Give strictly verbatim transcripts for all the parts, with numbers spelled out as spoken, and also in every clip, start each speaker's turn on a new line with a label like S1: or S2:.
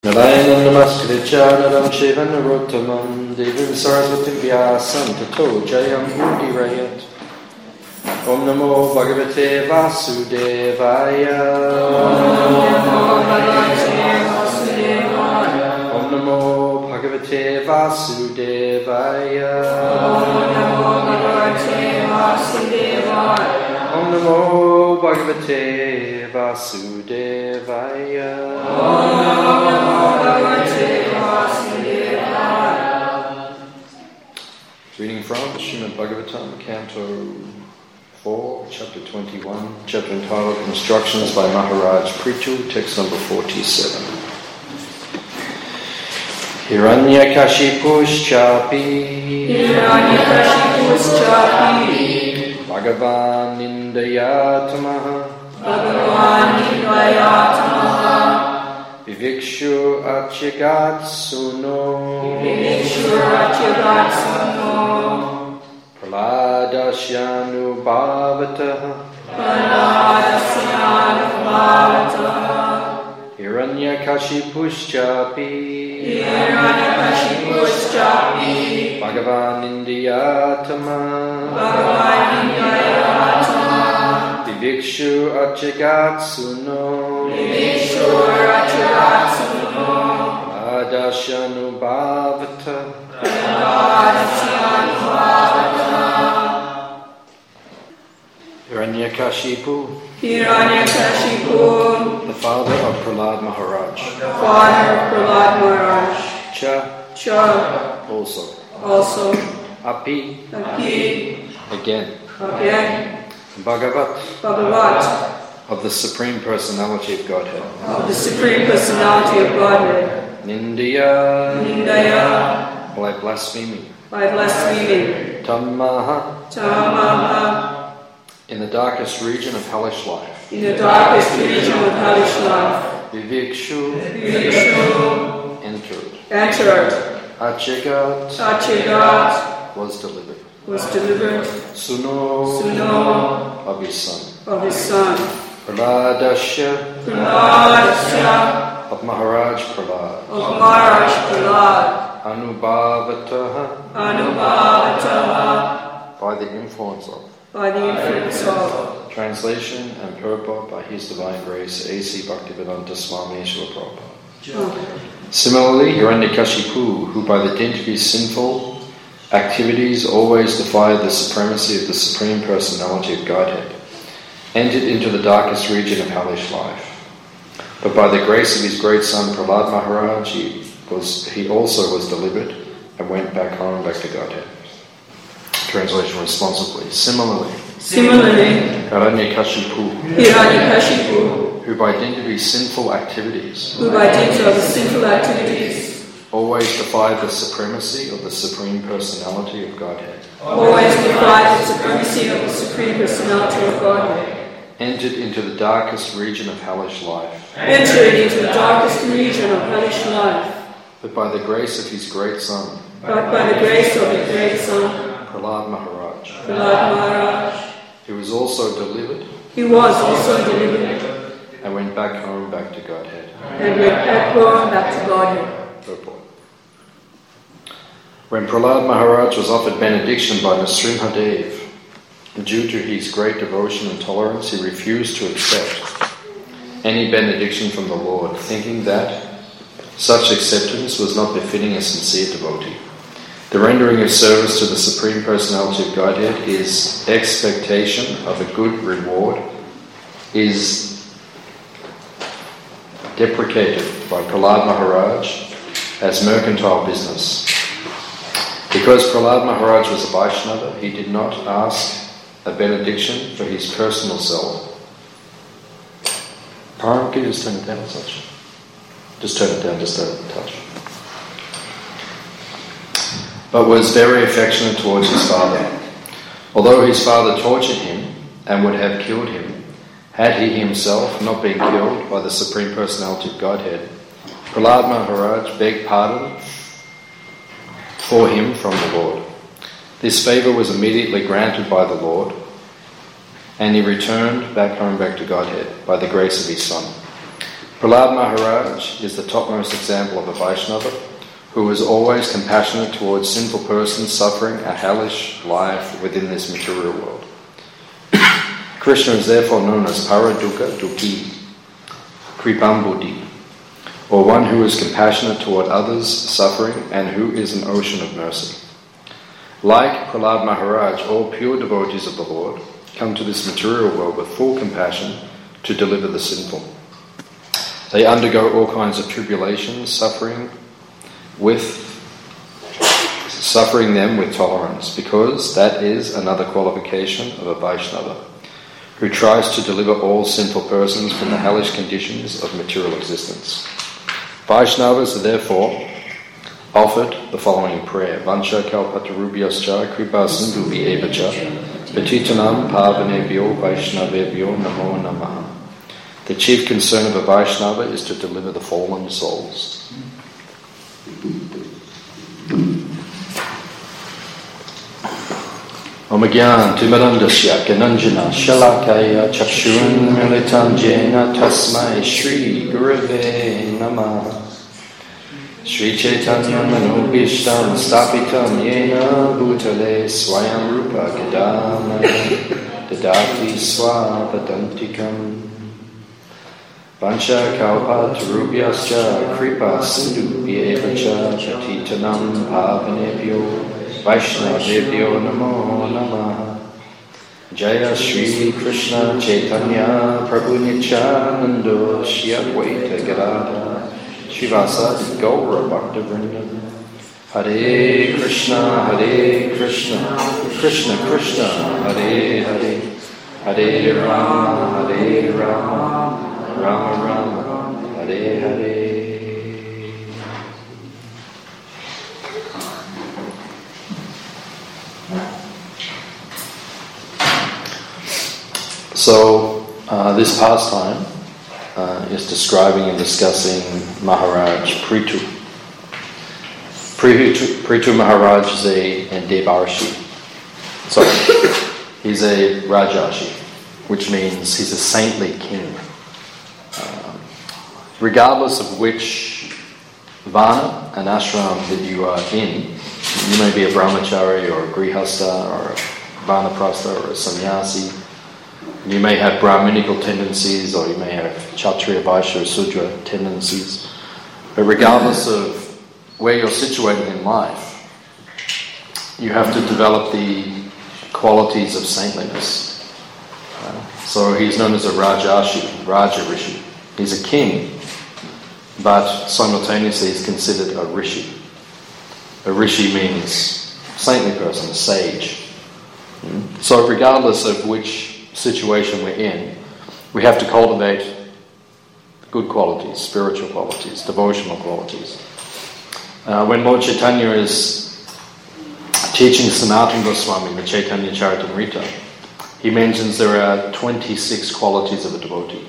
S1: Narayanam namaskritya naram shiva narottamam devim saraswatim vyasam tato jayam udirayat. Om namo bhagavate vasudevaya. Om namo bhagavate vasudevaya. Om namo bhagavate vasudevaya. Reading from Srimad Bhagavatam, Canto four, Chapter twenty-one, chapter entitled Instructions by Maharaj Prithu, text number forty-seven. Hiranyakashipuschapi Hiranyakashipuschapi Bhagavan Nindayatamaha Bhagavan Nindayatamaha Vivikshu Achyagatsunu Vivikshu Achyagatsunu Prahladasyanu bhavataha Prahladasyanu bhavataha Hiranyakashipuschapi Hiranyakashipuschapi Bhagavan Nindayatamaha Bhagavan Nindayatamaha Vivikshu Achyagatsunu Vivikshu Achyagatsunu Prahladasyanu bhavataha Prahladasyanu bhavataha Hiranyakashipu Hiranyakashipu the father of Prahlad Maharaj
S2: father of Prahlad Maharaj
S1: Cha
S2: Cha
S1: also
S2: also
S1: Api
S2: Api
S1: again
S2: again
S1: Bhagavat
S2: Bhagavat
S1: of the Supreme Personality of Godhead
S2: of the Supreme Personality of Godhead
S1: Nindaya
S2: Nindaya
S1: by blaspheming
S2: by blaspheming
S1: Tamaha
S2: Tamaha
S1: in the darkest region of hellish life
S2: in the darkest region of hellish life
S1: Vivikshu
S2: Vivikshu
S1: entered
S2: entered
S1: Achyagatsunu
S2: Achyagatsunu
S1: was delivered
S2: was delivered
S1: Suno
S2: Suno
S1: of his son
S2: of his son
S1: Prahladasyā
S2: Prahladasyā
S1: of Maharaj Prahlad
S2: of Maharaj Prahlad
S1: Anubhavataha
S2: Anubhavataha
S1: by the influence of
S2: by the influence of
S1: translation and purport by His Divine Grace A C Bhaktivedanta Swami Srila Prabhupada. Similarly, Hiranyakashipu, who by the dint of his sinful activities always defied the supremacy of the Supreme Personality of Godhead, entered into the darkest region of hellish life. But by the grace of his great son Prahlad Maharaj, he, was, he also was delivered and went back home, back to Godhead. Translation responsibly. Similarly,
S2: Similarly,
S1: Hiranyakashipu,
S2: Hiranyakashipu,
S1: who by dint of his sinful activities
S2: who by dint of his sinful activities
S1: always defied the supremacy of the Supreme Personality of Godhead,
S2: always defied the supremacy of the Supreme Personality of Godhead,
S1: entered into the darkest region of hellish life,
S2: entered into the darkest region of hellish life,
S1: but by the grace of his great son,
S2: but by the grace of his great son,
S1: Prahlad Maharaj,
S2: Prahlad Maharaj,
S1: he was also delivered
S2: he was also delivered
S1: and went back home, back to Godhead.
S2: and went back home, back to Godhead.
S1: Purport. When Prahlad Maharaj was offered benediction by Nrsimhadev, due to his great devotion and tolerance, he refused to accept any benediction from the Lord, thinking that such acceptance was not befitting a sincere devotee. The rendering of service to the Supreme Personality of Godhead is expectation of a good reward, is deprecated by Prahlad Maharaj as mercantile business. Because Prahlad Maharaj was a Vaishnava, he did not ask a benediction for his personal self. Param, can you just turn it down a touch? Just turn it down just a touch. But was very affectionate towards his father. Although his father tortured him and would have killed him, had he himself not been killed by the Supreme Personality of Godhead, Prahlad Maharaj begged pardon for him from the Lord. This favour was immediately granted by the Lord, and he returned back home, back to Godhead, by the grace of his Son. Prahlad Maharaj is the topmost example of a Vaishnava who is always compassionate towards sinful persons suffering a hellish life within this material world. Krishna is therefore known as Paradukkha Dukhi, Kripambudhi, or one who is compassionate toward others' suffering and who is an ocean of mercy. Like Prahlad Maharaj, all pure devotees of the Lord come to this material world with full compassion to deliver the sinful. They undergo all kinds of tribulations, suffering with suffering them with tolerance, because that is another qualification of a Vaishnava, who tries to deliver all sinful persons from the hellish conditions of material existence. Vaishnavas are therefore offered the following prayer: Vancha kalpatarubhyascha kripa sindhuvi evacha patitanam pavanebhyo vaishnavebhyo namo namaha. The chief concern of a Vaishnava is to deliver the fallen souls. Om Gyan Timarandasya Gananjana Shalakaya Chakshurun Militam Jena Tasmai Shri Gurave Namah. Shri Chaitanya Manobhishtam Stapitam Yena Bhutale Swayam Rupa Gadama Dadati Swapadantikam Vancha Kalpa Tarubhyascha Kripa Sindhu Vyevacha Patitanam Pavanebhyo Vaishnavebhyo Namo Namaha. Jaya Shri Krishna Chaitanya Prabhu Nityananda Shri Advaita Gadadhara Srivasadi Gaura Bhaktavrinda. Hare Krishna Hare Krishna Krishna Krishna Hare Hare Hare Rama Hare Rama Rama Rama Hare Hare. So, uh, this pastime uh, is describing and discussing Maharaj Prithu. Prithu, Prithu Maharaj is a, a Devarshi. Sorry, he's a Rajarshi, which means he's a saintly king. Uh, regardless of which Varna and ashram that you are in, you may be a brahmachari or a grihastha or a vanaprastha or a sannyasi. You may have Brahminical tendencies, or you may have Kshatriya, Vaishya, or Sudra tendencies. But regardless of where you're situated in life, you have to develop the qualities of saintliness. Uh, so he's known as a Rajarshi, Raja Rishi. He's a king, but simultaneously he's considered a Rishi. A Rishi means saintly person, a sage. Mm. So regardless of which situation we're in, we have to cultivate good qualities, spiritual qualities, devotional qualities. Uh, when Lord Chaitanya is teaching Sanatana Goswami the Chaitanya Charitamrita, he mentions there are twenty-six qualities of a devotee.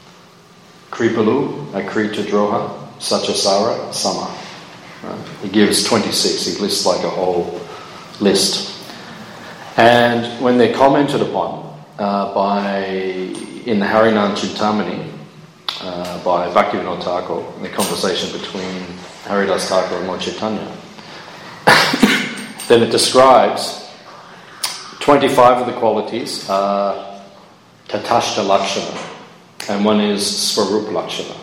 S1: Kripalu, Akrita Droha, Satyasara, Sama. Right? He gives twenty-six, he lists like a whole list. And when they're commented upon Uh, by in the Harinam Chintamani uh, by Bhaktivinoda Thakur, the conversation between Haridas Thakur and Lord Chaitanya, then it describes twenty-five of the qualities are Tatashta Lakshana, and one is Swarup Lakshana.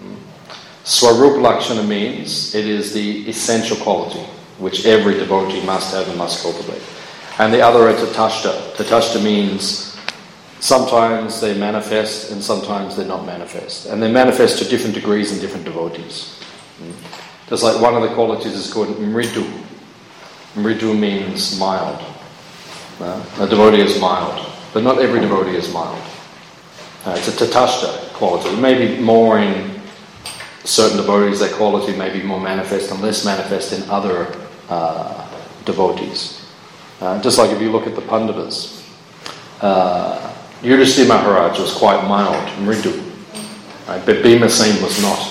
S1: Swarup Lakshana means it is the essential quality which every devotee must have and must cultivate. And the other are Tatashta. Tatashta means sometimes they manifest and sometimes they're not manifest. And they manifest to different degrees in different devotees. Just like one of the qualities is called Mridu. Mridu means mild. Uh, a devotee is mild, but not every devotee is mild. Uh, it's a Tatashta quality. It may be more in certain devotees, that quality may be more manifest and less manifest in other uh, devotees. Uh, just like if you look at the Pandavas, uh, Yudhishthira Maharaj was quite mild, Mridu, right? But Bhimasen was not.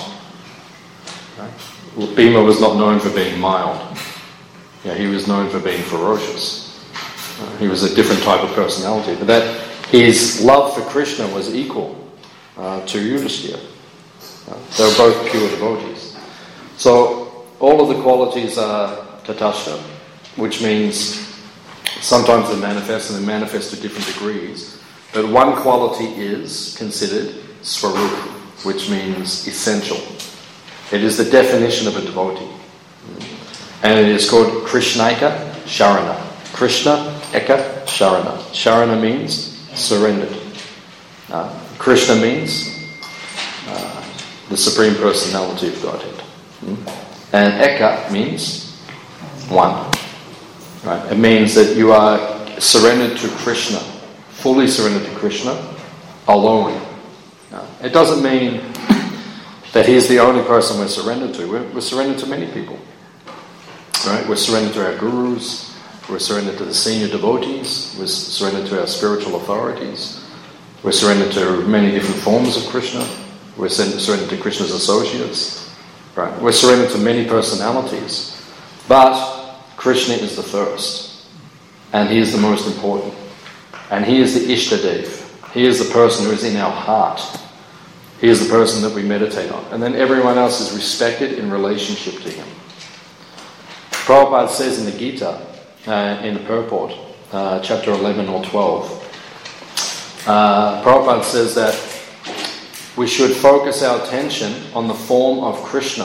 S1: Right? Bhima was not known for being mild. Yeah, he was known for being ferocious. Uh, he was a different type of personality. But that his love for Krishna was equal uh, to Yudhishthira. Uh, they were both pure devotees. So all of the qualities are tatashta, which means sometimes they manifest and they manifest to different degrees. But one quality is considered svarupa, which means essential. It is the definition of a devotee. And it is called Krishnaika Sharana. Krishna Eka Sharana. Sharana means surrendered. Uh, Krishna means uh, the Supreme Personality of Godhead. And Eka means one. Right? It means that you are surrendered to Krishna, fully surrendered to Krishna, alone. Uh, it doesn't mean that he's the only person we're surrendered to. We're, we're surrendered to many people. Right? We're surrendered to our gurus. We're surrendered to the senior devotees. We're surrendered to our spiritual authorities. We're surrendered to many different forms of Krishna. We're surrendered to Krishna's associates. Right? We're surrendered to many personalities. But Krishna is the first. And he is the most important. And he is the Ishtadev. He is the person who is in our heart. He is the person that we meditate on. And then everyone else is respected in relationship to him. Prabhupada says in the Gita, uh, in the purport, uh, chapter eleven or twelve, uh, Prabhupada says that we should focus our attention on the form of Krishna.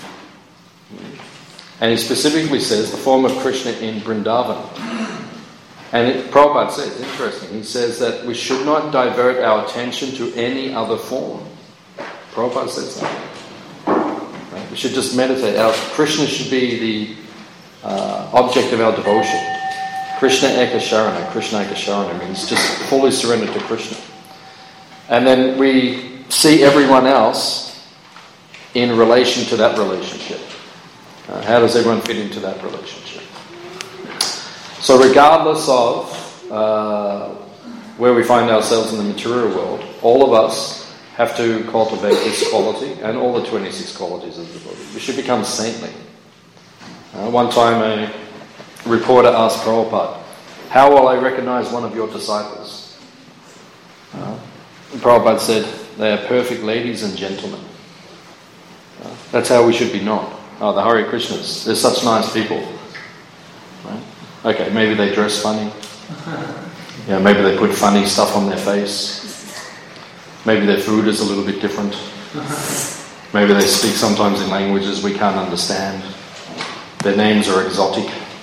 S1: And he specifically says the form of Krishna in Vrindavan. And it, Prabhupada says, interesting, he says that we should not divert our attention to any other form. Prabhupada says that. Right? We should just meditate. Our Krishna should be the uh, object of our devotion. Krishna Eka Sharana. Krishna Eka Sharana means just fully surrendered to Krishna. And then we see everyone else in relation to that relationship. Uh, how does everyone fit into that relationship? So regardless of uh, where we find ourselves in the material world, all of us have to cultivate this quality and all the twenty-six qualities of the devotee. We should become saintly. Uh, one time a reporter asked Prabhupada, how will I recognize one of your disciples? Uh, and Prabhupada said, they are perfect ladies and gentlemen. Uh, that's how we should be known. Oh, the Hare Krishnas, they're such nice people. Right? Okay, maybe they dress funny. Yeah, maybe they put funny stuff on their face. Maybe their food is a little bit different. Maybe they speak sometimes in languages we can't understand. Their names are exotic.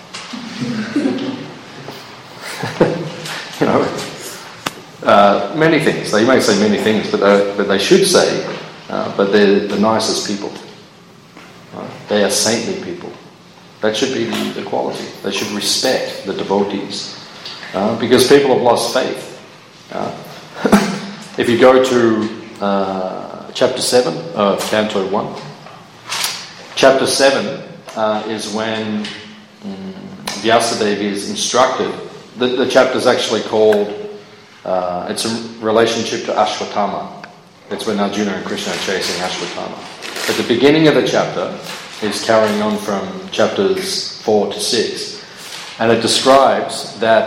S1: You know, uh, many things. They may say many things, but they, but they should say, uh, but they're the nicest people. Right? They are saintly people. That should be the, the quality. They should respect the devotees. Uh, because people have lost faith. Uh, if you go to uh, chapter seven of Canto one, chapter seven uh, is when um, Vyasadeva is instructed. The, the chapter is actually called, uh, it's a relationship to Ashwatthama. It's when Arjuna and Krishna are chasing Ashwatthama. At the beginning of the chapter is carrying on from chapters four to six, and it describes that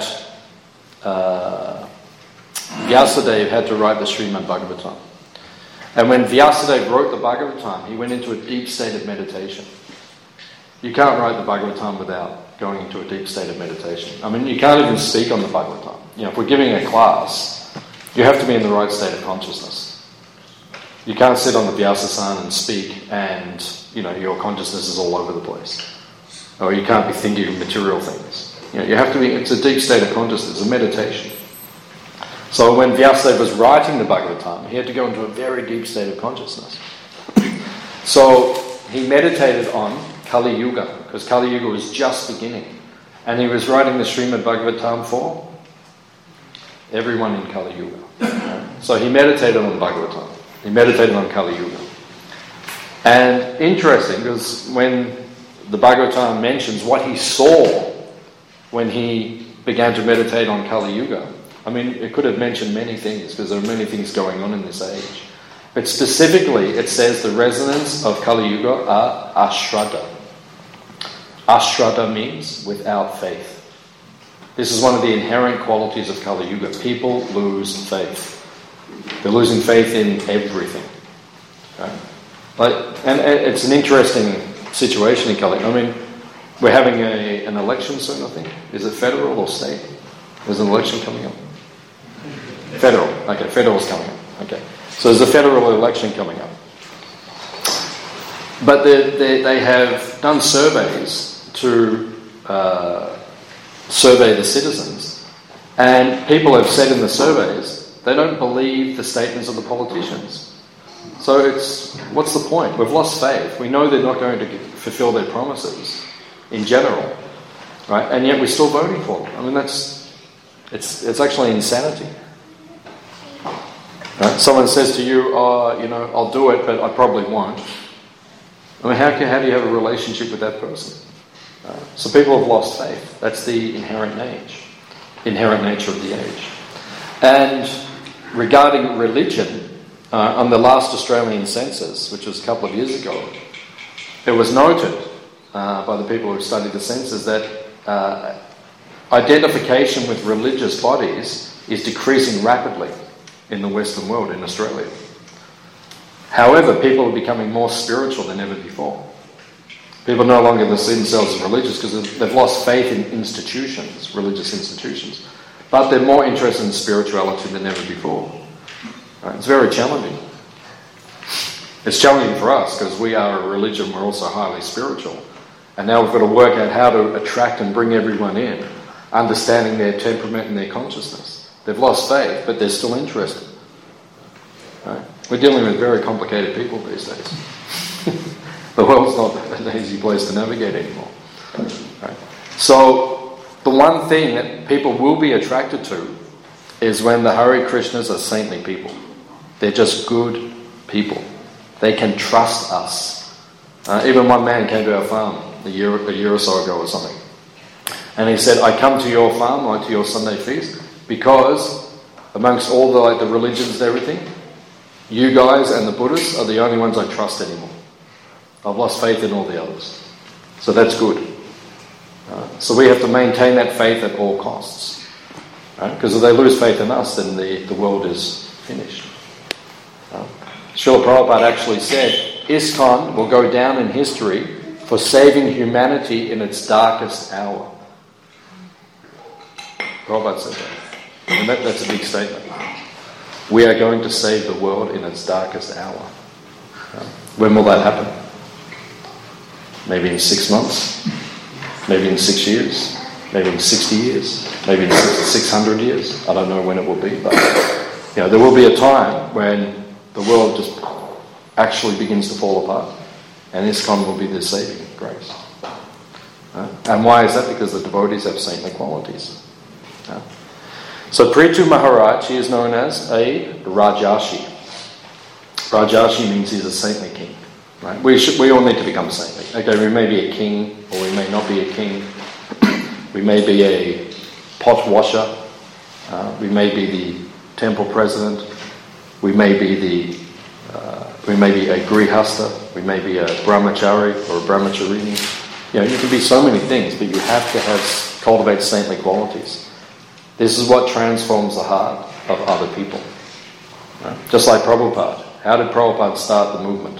S1: uh, Vyasadeva had to write the Srimad Bhagavatam. And when Vyasadeva wrote the Bhagavatam, he went into a deep state of meditation. You can't write the Bhagavatam without going into a deep state of meditation. I mean, you can't even speak on the Bhagavatam. You know, if we're giving a class, you have to be in the right state of consciousness. You can't sit on the Vyasasana and speak and, you know, your consciousness is all over the place. Or you can't be thinking of material things. You know, you have to be, it's a deep state of consciousness, a meditation. So when Vyasadeva was writing the Bhagavatam, he had to go into a very deep state of consciousness. So he meditated on Kali Yuga, because Kali Yuga was just beginning. And he was writing the Srimad Bhagavatam for everyone in Kali Yuga. So he meditated on Bhagavatam. He meditated on Kali Yuga. And interesting, because when the Bhagavatam mentions what he saw when he began to meditate on Kali Yuga, I mean, it could have mentioned many things, because there are many things going on in this age. But specifically, it says the resonance of Kali Yuga are ashraddha. Ashraddha means without faith. This is one of the inherent qualities of Kali Yuga. People lose faith. They're losing faith in everything. Right? Like, and, and it's an interesting situation in California. I mean, we're having a, an election soon, I think. Is it federal or state? There's an election coming up. Federal. Okay, federal's coming up. Okay. So there's a federal election coming up. But they, they, they have done surveys to uh, survey the citizens. And people have said in the surveys, they don't believe the statements of the politicians. So it's, what's the point? We've lost faith. We know they're not going to get, fulfill their promises in general, right? And yet we're still voting for them. I mean, that's, it's, it's actually insanity. Right? Someone says to you, oh, you know, I'll do it, but I probably won't. I mean, how, can, how do you have a relationship with that person? Right? So people have lost faith. That's the inherent age, inherent nature of the age. And regarding religion, uh, on the last Australian census, which was a couple of years ago, it was noted uh, by the people who studied the census that uh, identification with religious bodies is decreasing rapidly in the Western world, in Australia. However, people are becoming more spiritual than ever before. People no longer see themselves as religious because they've lost faith in institutions, religious institutions. But they're more interested in spirituality than ever before. Right? It's very challenging. It's challenging for us because we are a religion, we're also highly spiritual. And now we've got to work out how to attract and bring everyone in, understanding their temperament and their consciousness. They've lost faith, but they're still interested. Right? We're dealing with very complicated people these days. The world's not an easy place to navigate anymore. Right? So, the one thing that people will be attracted to is when the Hare Krishnas are saintly people. They're just good people. They can trust us. Uh, even one man came to our farm a year, a year or so ago or something. And he said, I come to your farm, like to your Sunday feast, because amongst all the, like, the religions and everything, you guys and the Buddhists are the only ones I trust anymore. I've lost faith in all the others. So that's good. Uh, so we have to maintain that faith at all costs. Right? Because if they lose faith in us, then the, the world is finished. Uh, Srila Prabhupada actually said, ISKCON will go down in history for saving humanity in its darkest hour. Prabhupada said that. And that, that's a big statement. We are going to save the world in its darkest hour. Uh, when will that happen? Maybe in six months? Maybe in six years? Maybe in sixty years? Maybe in six hundred years? I don't know when it will be, but you know, there will be a time when the world just actually begins to fall apart, and ISKCON will be the saving grace. Uh, and why is that? Because the devotees have saintly qualities. Uh, so Prithu Maharaj, he is known as a Rajarshi. Rajarshi means he's a saintly king. Right? We should, we all need to become saintly. Okay, we may be a king, or we may not be a king. We may be a pot washer. Uh, we may be the temple president. We may be the uh, we may be a grihasta. We may be a brahmachari or a brahmacharini. You know, you can be so many things, but you have to have cultivate saintly qualities. This is what transforms the heart of other people. Right? Just like Prabhupada. How did Prabhupada start the movement?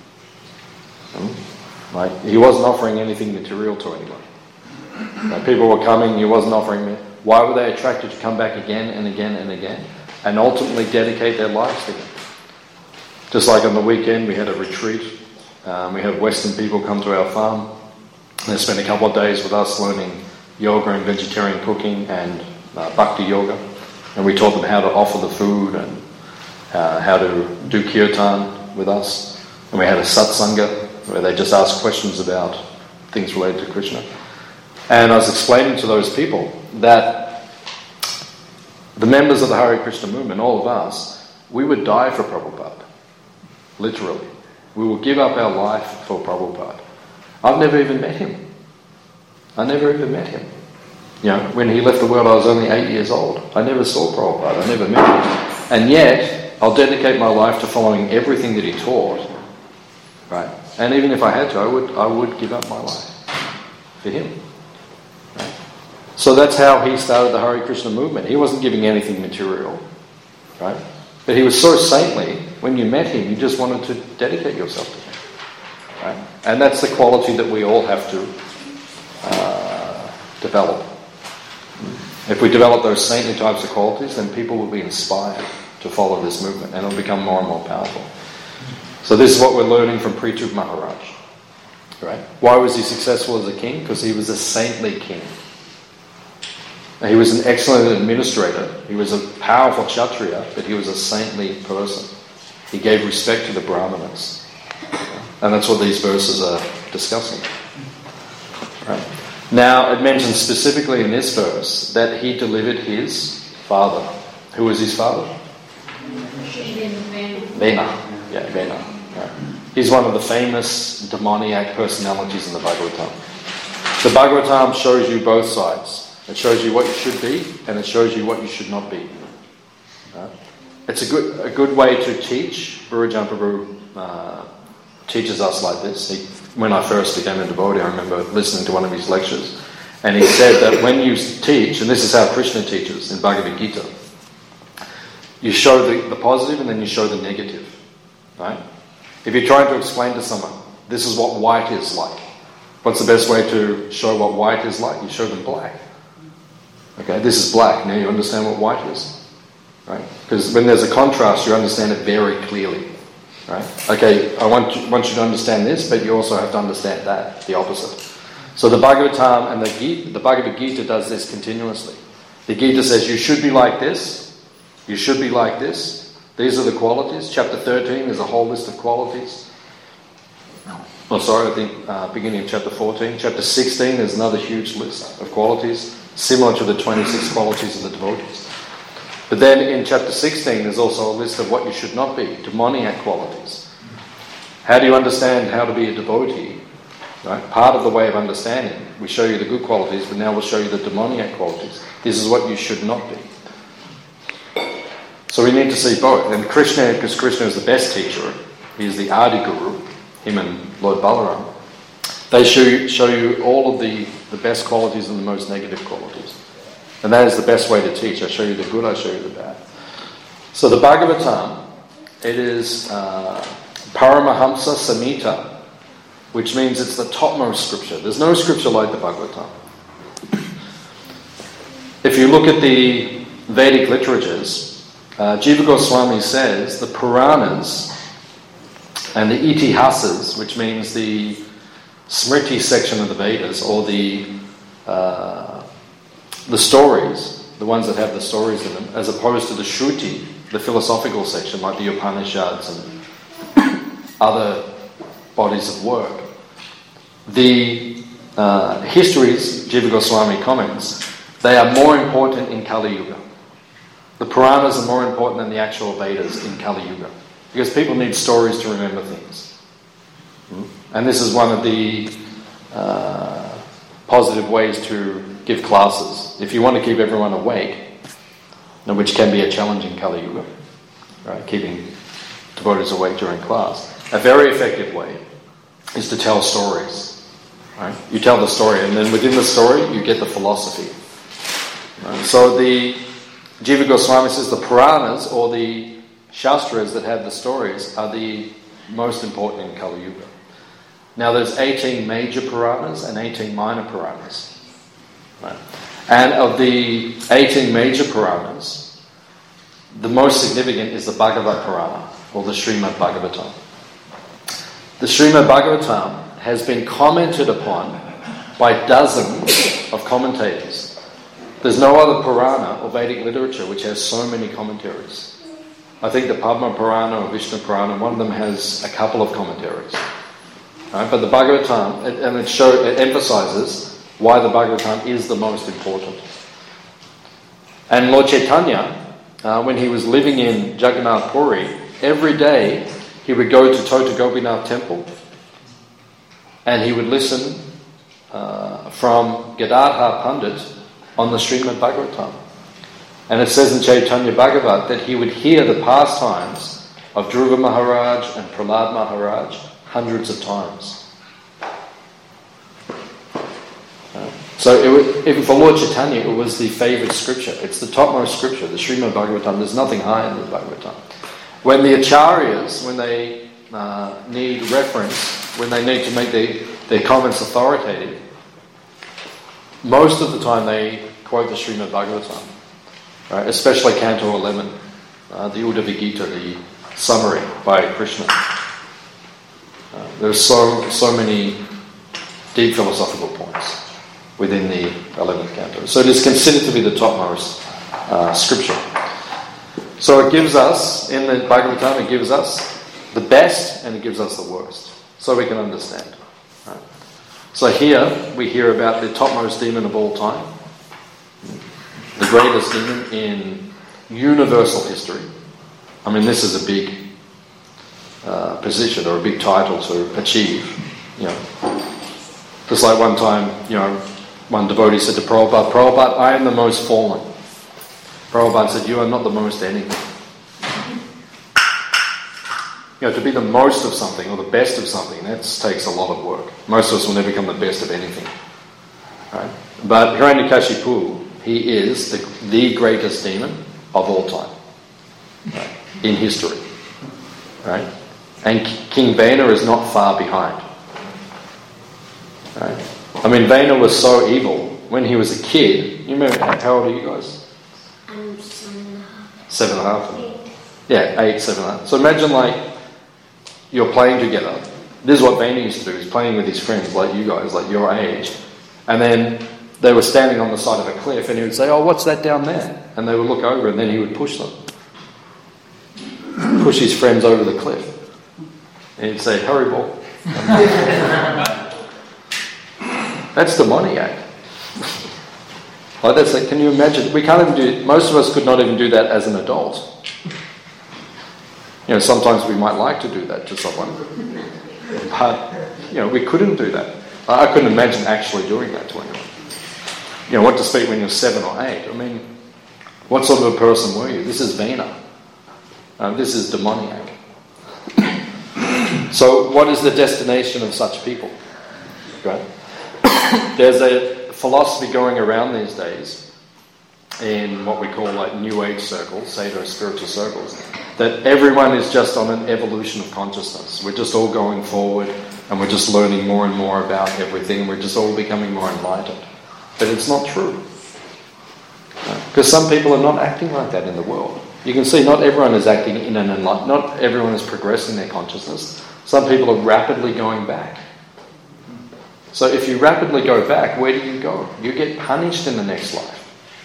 S1: Hmm? Like, he wasn't offering anything material to anyone. Like, people were coming, he wasn't offering them. Why were they attracted to come back again and again and again and ultimately dedicate their lives to him? Just like on the weekend, we had a retreat. Um, we had Western people come to our farm. They spent a couple of days with us learning yoga and vegetarian cooking and uh, bhakti yoga. And we taught them how to offer the food and uh, how to do kirtan with us. And we had a satsanga where they just asked questions about things related to Krishna. And I was explaining to those people that the members of the Hare Krishna movement, all of us, we would die for Prabhupada. Literally. We will give up our life for Prabhupada. I've never even met him. I never even met him. You know, when he left the world, I was only eight years old. I never saw Prabhupada. I never met him. And yet, I'll dedicate my life to following everything that he taught. Right? And even if I had to, I would I would give up my life for him. Right? So that's how he started the Hare Krishna movement. He wasn't giving anything material. Right? But he was so saintly, when you met him, you just wanted to dedicate yourself to him. Right? And that's the quality that we all have to uh, develop. If we develop those saintly types of qualities, then people will be inspired to follow this movement, and it'll become more and more powerful. So this is what we're learning from Prithu Maharaj. Right? Why was he successful as a king? Because he was a saintly king. He was an excellent administrator. He was a powerful Kshatriya, but he was a saintly person. He gave respect to the Brahmanas. And that's what these verses are discussing. Right? Now, it mentions specifically in this verse that he delivered his father. Who was his father? Vena. Yeah, Vena. Right. He's one of the famous demoniac personalities in the Bhagavatam. The Bhagavatam shows you both sides. It shows you what you should be, and it shows you what you should not be. Right? It's a good a good way to teach. Gurujan Prabhu uh, teaches us like this. He, when I first became a devotee, I remember listening to one of his lectures, and he said that when you teach, and this is how Krishna teaches in Bhagavad Gita, you show the, the positive and then you show the negative. Right? If you're trying to explain to someone, this is what white is like, what's the best way to show what white is like? You show them black. Okay, this is black. Now you understand what white is. Right? Because when there's a contrast, you understand it very clearly. Right? Okay, I want you, want you to understand this, but you also have to understand that, the opposite. So the Bhagavatam and the Gita, the Bhagavad Gita does this continuously. The Gita says you should be like this, you should be like this. These are the qualities. Chapter thirteen is a whole list of qualities. Oh, sorry, I think uh, beginning of chapter fourteen. Chapter sixteen is another huge list of qualities, similar to the twenty-six qualities of the devotees. But then in chapter sixteen, there's also a list of what you should not be, demoniac qualities. How do you understand how to be a devotee? Right? Part of the way of understanding, we show you the good qualities, but now we'll show you the demoniac qualities. This is what you should not be. So we need to see both. And Krishna, because Krishna is the best teacher, he is the Adi Guru, him and Lord Balaram, they show you, show you all of the, the best qualities and the most negative qualities. And that is the best way to teach. I show you the good, I show you the bad. So the Bhagavatam, it is uh, Paramahamsa Samhita, which means it's the topmost scripture. There's no scripture like the Bhagavatam. If you look at the Vedic literatures, uh, Jiva Goswami says the Puranas and the Itihasas, which means the Smriti section of the Vedas, or the uh, the stories, the ones that have the stories in them, as opposed to the Shruti, the philosophical section, like the Upanishads and other bodies of work. The uh, histories, Jiva Goswami comments, they are more important in Kali Yuga. The Puranas are more important than the actual Vedas in Kali Yuga, because people need stories to remember things. And this is one of the uh, positive ways to give classes. If you want to keep everyone awake, which can be a challenge in Kali Yuga, right? Keeping devotees awake during class, a very effective way is to tell stories. Right? You tell the story, and then within the story you get the philosophy. Right? So the Jiva Goswami says the Puranas, or the Shastras that have the stories, are the most important in Kali Yuga. Now there's eighteen major Puranas and eighteen minor Puranas. Right? And of the eighteen major Puranas, the most significant is the Bhagavad Purana, or the Srimad Bhagavatam. The Srimad Bhagavatam has been commented upon by dozens of commentators. There's no other Purana or Vedic literature which has so many commentaries. I think the Padma Purana or Vishnu Purana, one of them has a couple of commentaries. Right? But the Bhagavatam, and it, show, it emphasizes why the Bhagavatam is the most important. And Lord Chaitanya, uh, when he was living in Jagannath Puri, every day he would go to Tota Gopinath temple and he would listen uh, from Gadadhar Pandit on the Srimad Bhagavatam. And it says in Chaitanya Bhagavat that he would hear the pastimes of Dhruva Maharaj and Prahlad Maharaj hundreds of times. Uh, so it would, even for Lord Chaitanya, it was the favoured scripture. It's the topmost scripture, the Srimad Bhagavatam. There's nothing higher than the Bhagavatam. When the acharyas, when they uh, need reference when they need to make their, their comments authoritative, most of the time they quote the Srimad Bhagavatam, right? Especially Canto eleven, uh, the Uddhava Gita, the summary by Krishna. Uh, there's so so many deep philosophical points within the eleventh canto. So it is considered to be the topmost uh, scripture. So it gives us, in the Bhagavatam, it gives us the best and it gives us the worst. So we can understand. Right? So here we hear about the topmost demon of all time, the greatest demon in universal history. I mean, this is a big uh, position or a big title to achieve. You know, just like one time, you know, one devotee said to Prabhupada, Prabhupada, I am the most fallen. Prabhupada said, you are not the most anything. You know, to be the most of something or the best of something, that takes a lot of work. Most of us will never become the best of anything. Right? But Hiranyakashipu, he is the, the greatest demon of all time. Right? In history. Right? And King Vena is not far behind. Right? I mean, Vena was so evil when he was a kid. You remember, how old are you guys?
S3: I'm seven and a half.
S1: Seven and a half?
S3: Eight.
S1: Yeah, eight, seven and a half. So imagine, like, you're playing together. This is what Vena used to do. He's playing with his friends, like you guys, like your age. And then they were standing on the side of a cliff, and he would say, oh, what's that down there? And they would look over, and then he would push them. Push his friends over the cliff. And he'd say, hurry, ball. That's demoniac. Like that's like, can you imagine? We can't even do. Most of us could not even do that as an adult. You know, sometimes we might like to do that to someone, but you know, we couldn't do that. I couldn't imagine actually doing that to anyone. You know, what to speak when you're seven or eight. I mean, what sort of a person were you? This is Vena. Um, this is demoniac. So, what is the destination of such people? Right? There's a philosophy going around these days in what we call like New Age circles, Sado spiritual circles, that everyone is just on an evolution of consciousness. We're just all going forward and we're just learning more and more about everything. We're just all becoming more enlightened. But it's not true. Because some people are not acting like that in the world. You can see not everyone is acting in an enlightenment, not everyone is progressing their consciousness. Some people are rapidly going back. So if you rapidly go back, where do you go? You get punished in the next life.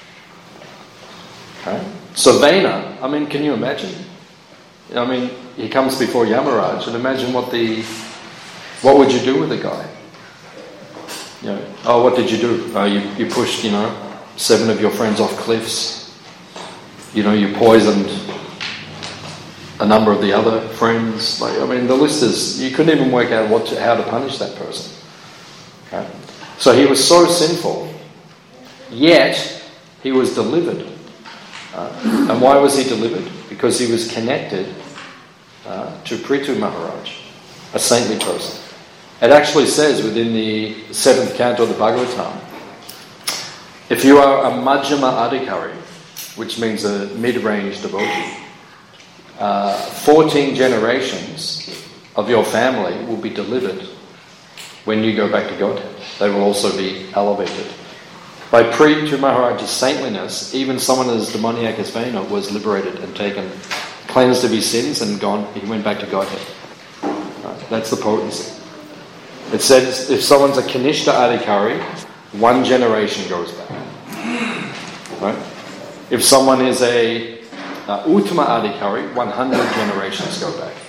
S1: Okay? So Vena, I mean, can you imagine? I mean, he comes before Yamaraj, and imagine what the, what would you do with a guy? You know, oh, what did you do? Oh, you, you pushed, you know, seven of your friends off cliffs. You know, you poisoned a number of the other friends. Like, I mean, the list is, you couldn't even work out what to, how to punish that person. Okay? So he was so sinful, yet he was delivered. Uh, and why was he delivered? Because he was connected uh, to Prithu Maharaj, a saintly person. It actually says within the seventh canto of the Bhagavatam, if you are a Majjhima Adhikari, which means a mid-range devotee, uh, fourteen generations of your family will be delivered when you go back to Godhead. They will also be elevated. By Prithu Maharaj's saintliness, even someone as demoniac as Vena was liberated and taken, cleansed of his sins and gone. He went back to Godhead. Right? That's the potency. It says if someone's a Kanishta Adhikari, one generation goes back. Right? If someone is a uh, Uttama Adhikari, one hundred generations go back.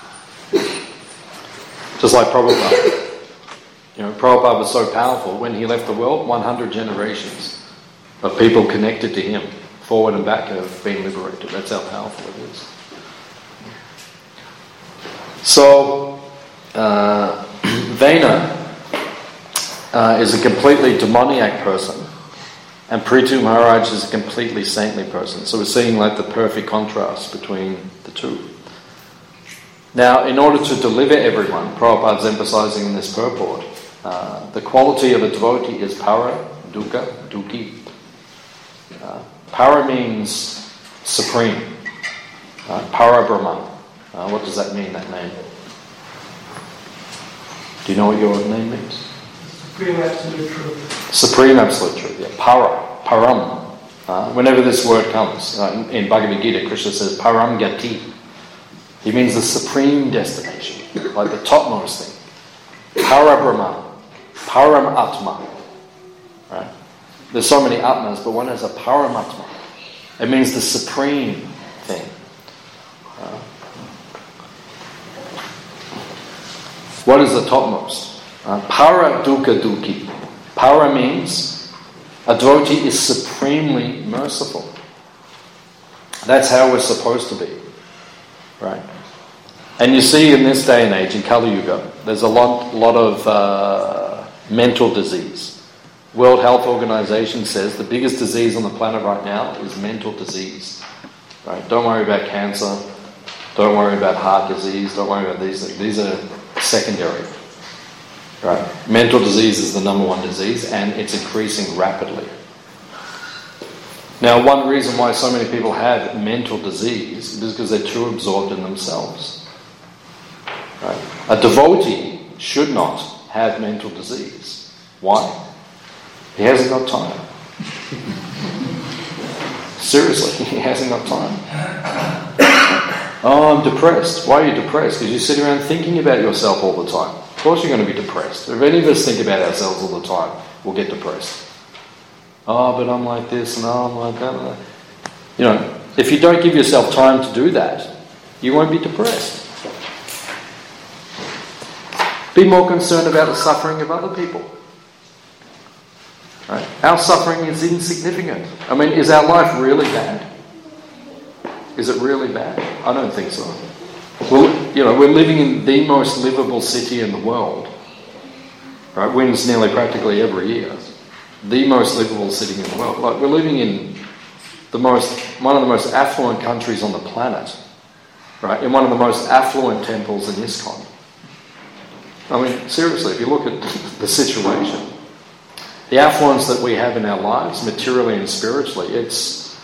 S1: Just like Prabhupada. You know, Prabhupada was so powerful, when he left the world, one hundred generations of people connected to him, forward and back, have been liberated. That's how powerful it is. So, uh, Vena uh, is a completely demoniac person, and Prithu Maharaj is a completely saintly person. So we're seeing like the perfect contrast between the two. Now, in order to deliver everyone, Prabhupada's emphasizing in this purport, uh, the quality of a devotee is para, dukkha, dukhi. Uh, para means supreme. Uh, para Brahman. Uh, what does that mean, that name? Do you know what your name means?
S4: Supreme Absolute Truth.
S1: Supreme Absolute Truth, yeah. Para, param. Uh, whenever this word comes, uh, in, in Bhagavad Gita, Krishna says param gati. He means the supreme destination, like the topmost thing. Para Brahma, param atma. Right? There's so many atmas, but one has a paramatma. It means the supreme thing. Uh, what is the topmost? Uh, para dukkha dukhi. Para means a devotee is supremely merciful. That's how we're supposed to be. Right? And you see in this day and age, in Kali Yuga, there's a lot, lot of uh, mental disease. World Health Organization says the biggest disease on the planet right now is mental disease. Right? Don't worry about cancer. Don't worry about heart disease. Don't worry about these things. These are secondary. Right? Mental disease is the number one disease, and it's increasing rapidly. Now, one reason why so many people have mental disease is because they're too absorbed in themselves. Right? A devotee should not have mental disease. Why? He hasn't got time. Seriously, he hasn't got time. Oh, I'm depressed. Why are you depressed? Because you sit around thinking about yourself all the time. Of course you're going to be depressed. If any of us think about ourselves all the time, we'll get depressed. Oh, but I'm like this and oh, I'm like that. You know, if you don't give yourself time to do that, you won't be depressed. Be more concerned about the suffering of other people. Right? Our suffering is insignificant. I mean, is our life really bad? Is it really bad? I don't think so. Well, you know, we're living in the most livable city in the world. Right? Wins nearly practically every year. The most livable city in the world. Like, we're living in the most, one of the most affluent countries on the planet. Right? In one of the most affluent temples in ISKCON. I mean, seriously, if you look at the situation, the affluence that we have in our lives, materially and spiritually, it's...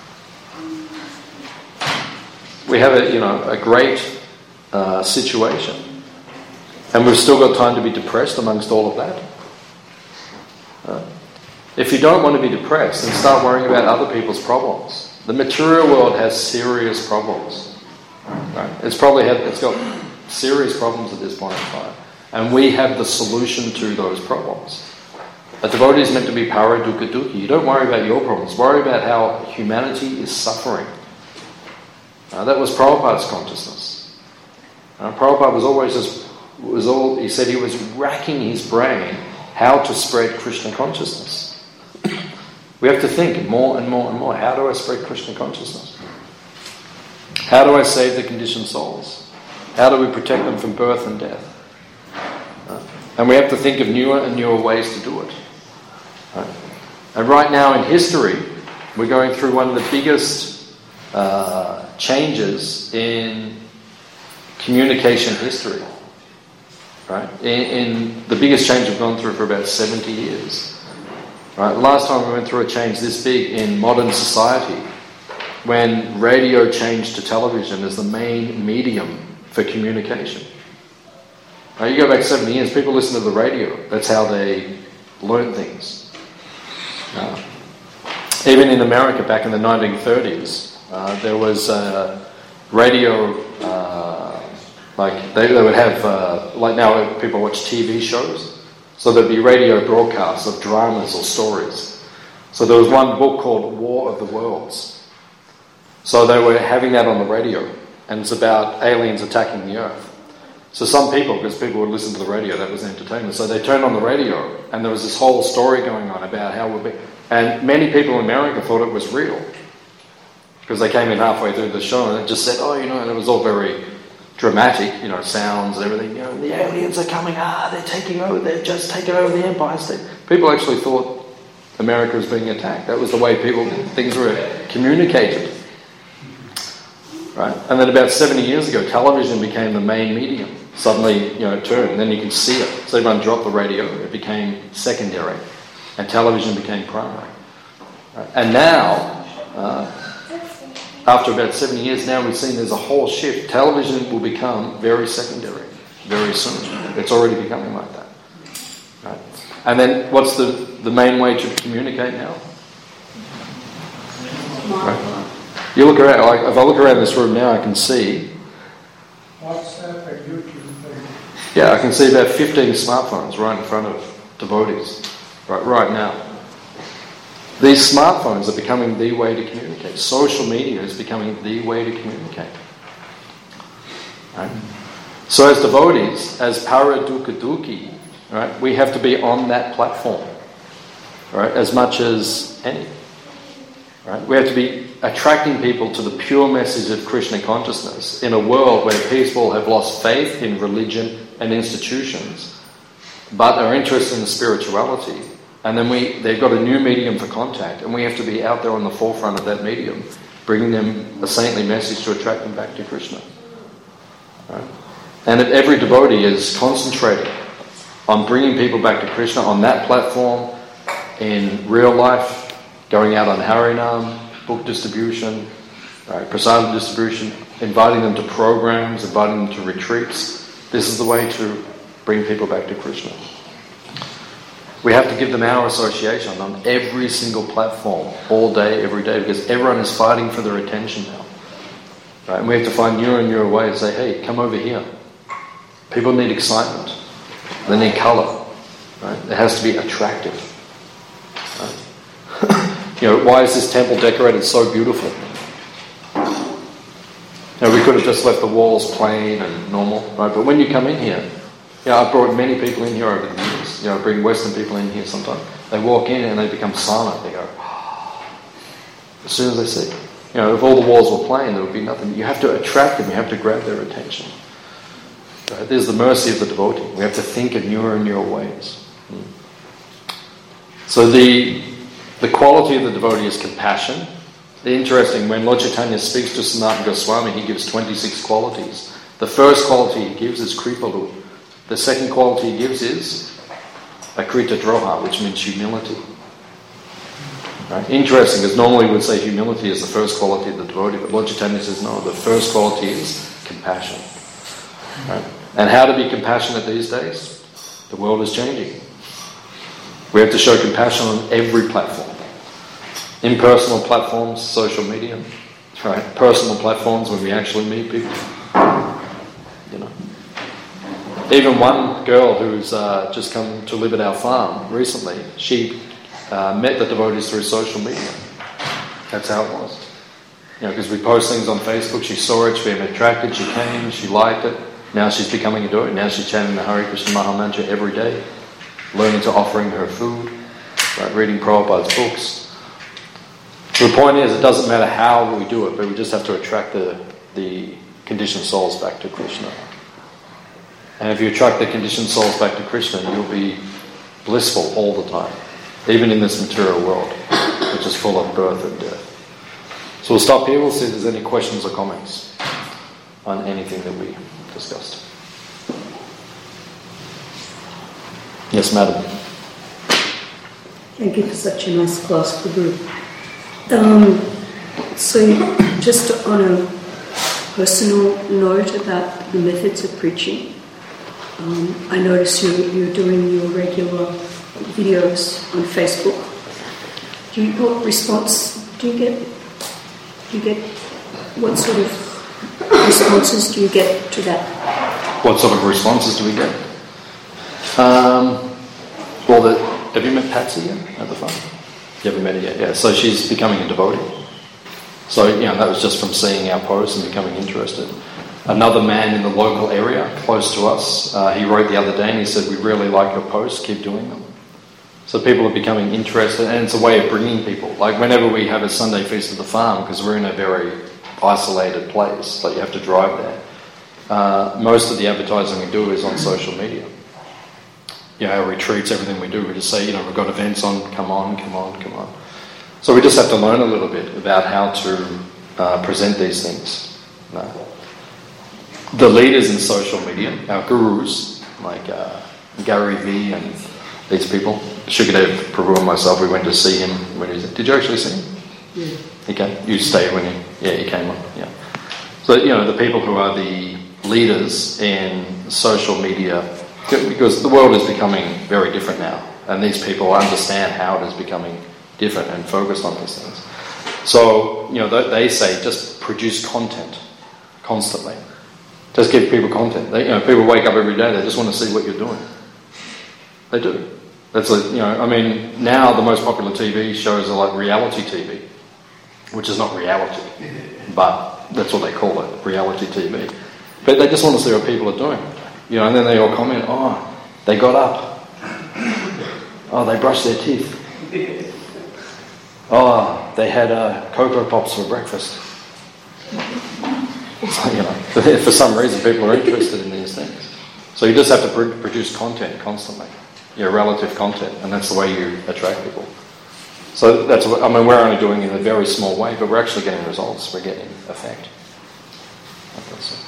S1: We have a, you know, a great uh, situation. And we've still got time to be depressed amongst all of that. Uh, if you don't want to be depressed, then start worrying about other people's problems. The material world has serious problems. Right? It's probably had, it's got serious problems at this point in time. And we have the solution to those problems. A devotee is meant to be para dukkha dukhi. You don't worry about your problems. Worry about how humanity is suffering. Uh, that was Prabhupada's consciousness. Uh, Prabhupada was always just, was all, he said he was racking his brain how to spread Krishna consciousness. We have to think more and more and more. How do I spread Krishna consciousness? How do I save the conditioned souls? How do we protect them from birth and death? Uh, and we have to think of newer and newer ways to do it. Uh, and right now in history, we're going through one of the biggest uh, changes in communication history. Right? In, in the biggest change we've gone through for about seventy years. Right? Last time we went through a change this big in modern society, when radio changed to television as the main medium for communication. Right? You go back seventy years, people listen to the radio. That's how they learn things. Uh, even in America, back in the nineteen thirties, uh, there was uh, radio. Uh, Like they, they would have, uh, like now people watch T V shows, so there'd be radio broadcasts of dramas or stories. So there was one book called War of the Worlds. So they were having that on the radio, and it's about aliens attacking the Earth. So some people, because people would listen to the radio, that was entertainment, so they turned on the radio, and there was this whole story going on about how we'll be... And many people in America thought it was real, because they came in halfway through the show, and it just said, oh, you know, and it was all very... dramatic, you know, sounds and everything, you know, the aliens are coming, ah, they're taking over, they've just taken over the Empire State. People actually thought America was being attacked. That was the way people, things were communicated. Right? And then about seventy years ago, television became the main medium. Suddenly, you know, it turned, and then you could see it. So everyone dropped the radio, it became secondary, and television became primary. Right? And now, uh, after about seventy years now, we've seen there's a whole shift. Television will become very secondary very soon. It's already becoming like that. Right? And then what's the, the main way to communicate now? Right? You look around, like if I look around this room now, I can see.
S4: WhatsApp and YouTube.
S1: Yeah, I can see about fifteen smartphones right in front of devotees, right, right now. These smartphones are becoming the way to communicate. Social media is becoming the way to communicate. Right? So as devotees, as Paradukaduki, right, we have to be on that platform, right, as much as any. Right? We have to be attracting people to the pure message of Krishna consciousness in a world where people have lost faith in religion and institutions, but are interested in spirituality. And then we they've got a new medium for contact, and we have to be out there on the forefront of that medium, bringing them a saintly message to attract them back to Krishna. Right? And if every devotee is concentrating on bringing people back to Krishna on that platform, in real life, going out on Harinam, book distribution, right, prasadam distribution, inviting them to programs, inviting them to retreats. This is the way to bring people back to Krishna. We have to give them our association on every single platform, all day, every day, because everyone is fighting for their attention now. Right? And we have to find newer and newer ways to say, hey, come over here. People need excitement. They need colour. Right? It has to be attractive. Right? You know, why is this temple decorated so beautiful? You know, we could have just left the walls plain and normal, right? But when you come in here, you know, I've brought many people in here over the years. You know, I bring Western people in here sometimes. They walk in and they become silent. They go, oh. As soon as they see. You know, if all the walls were plain, there would be nothing. You have to attract them. You have to grab their attention. Right? There's the mercy of the devotee. We have to think in newer and newer ways. Hmm. So the the quality of the devotee is compassion. Interesting, when Lord Chaitanya speaks to Sanatana Goswami, he gives twenty-six qualities. The first quality he gives is Kripalu. The second quality he gives is Akrita Droha, which means humility. Right? Interesting, because normally we would say humility is the first quality of the devotee, but Lord Chaitanya says no, the first quality is compassion. Right? And how to be compassionate these days? The world is changing. We have to show compassion on every platform. Impersonal platforms, social media, right? Personal platforms when we actually meet people. You know, even one girl who's uh, just come to live at our farm recently, she uh, met the devotees through social media. That's how it was. You know, because we post things on Facebook. She saw it, she became attracted, she came, she liked it. Now she's becoming a devotee. Now she's chanting the Hare Krishna Mahamantra every day, learning to offering her food, right? Reading Prabhupada's books. The point is, it doesn't matter how we do it, but we just have to attract the, the conditioned souls back to Krishna. And if you attract the conditioned souls back to Krishna, you'll be blissful all the time, even in this material world, which is full of birth and death. So we'll stop here. We'll see if there's any questions or comments on anything that we discussed. Yes, madam.
S2: Thank you for such a nice class, Prabhu. Um, so, just on a personal note about the methods of preaching, um, I notice you, you're doing your regular videos on Facebook. Do you, what response do you get? Do you get what sort of responses do you get to that?
S1: What sort of responses do we get? Um, well, the, have you met Patsy yet at the farm? You haven't met her yet, yeah. So she's becoming a devotee. So, you know, that was just from seeing our posts and becoming interested. Another man in the local area, close to us, uh, he wrote the other day and he said, we really like your posts, keep doing them. So people are becoming interested, and it's a way of bringing people. Like whenever we have a Sunday feast at the farm, because we're in a very isolated place, so you have to drive there, uh, most of the advertising we do is on social media. You know, our retreats, everything we do, we just say, you know, we've got events on, come on, come on, come on. So we just have to learn a little bit about how to uh, present these things. You know. The leaders in social media, our gurus, like uh, Gary Vee and these people, Shukadev Prabhu and myself, we went to see him when he was, did you actually see him?
S2: Yeah.
S1: He came, you stayed when he, yeah, he came on, yeah. So, you know, the people who are the leaders in social media Because the world is becoming very different now, and these people understand how it is becoming different and focused on these things. So, you know, they say just produce content constantly. Just give people content. They, you know, people wake up every day, they just want to see what you're doing. They do. That's like, you know, I mean, now the most popular T V shows are like reality T V, which is not reality, but that's what they call it, reality T V. But they just want to see what people are doing. You know, and then they all comment, oh, they got up. Oh, they brushed their teeth. Oh, they had uh, Cocoa Pops for breakfast. So, you know, for some reason people are interested in these things. So you just have to pr- produce content constantly, your relative content, and that's the way you attract people. So that's what, I mean, we're only doing it in a very small way, but we're actually getting results. We're getting effect. Okay, so.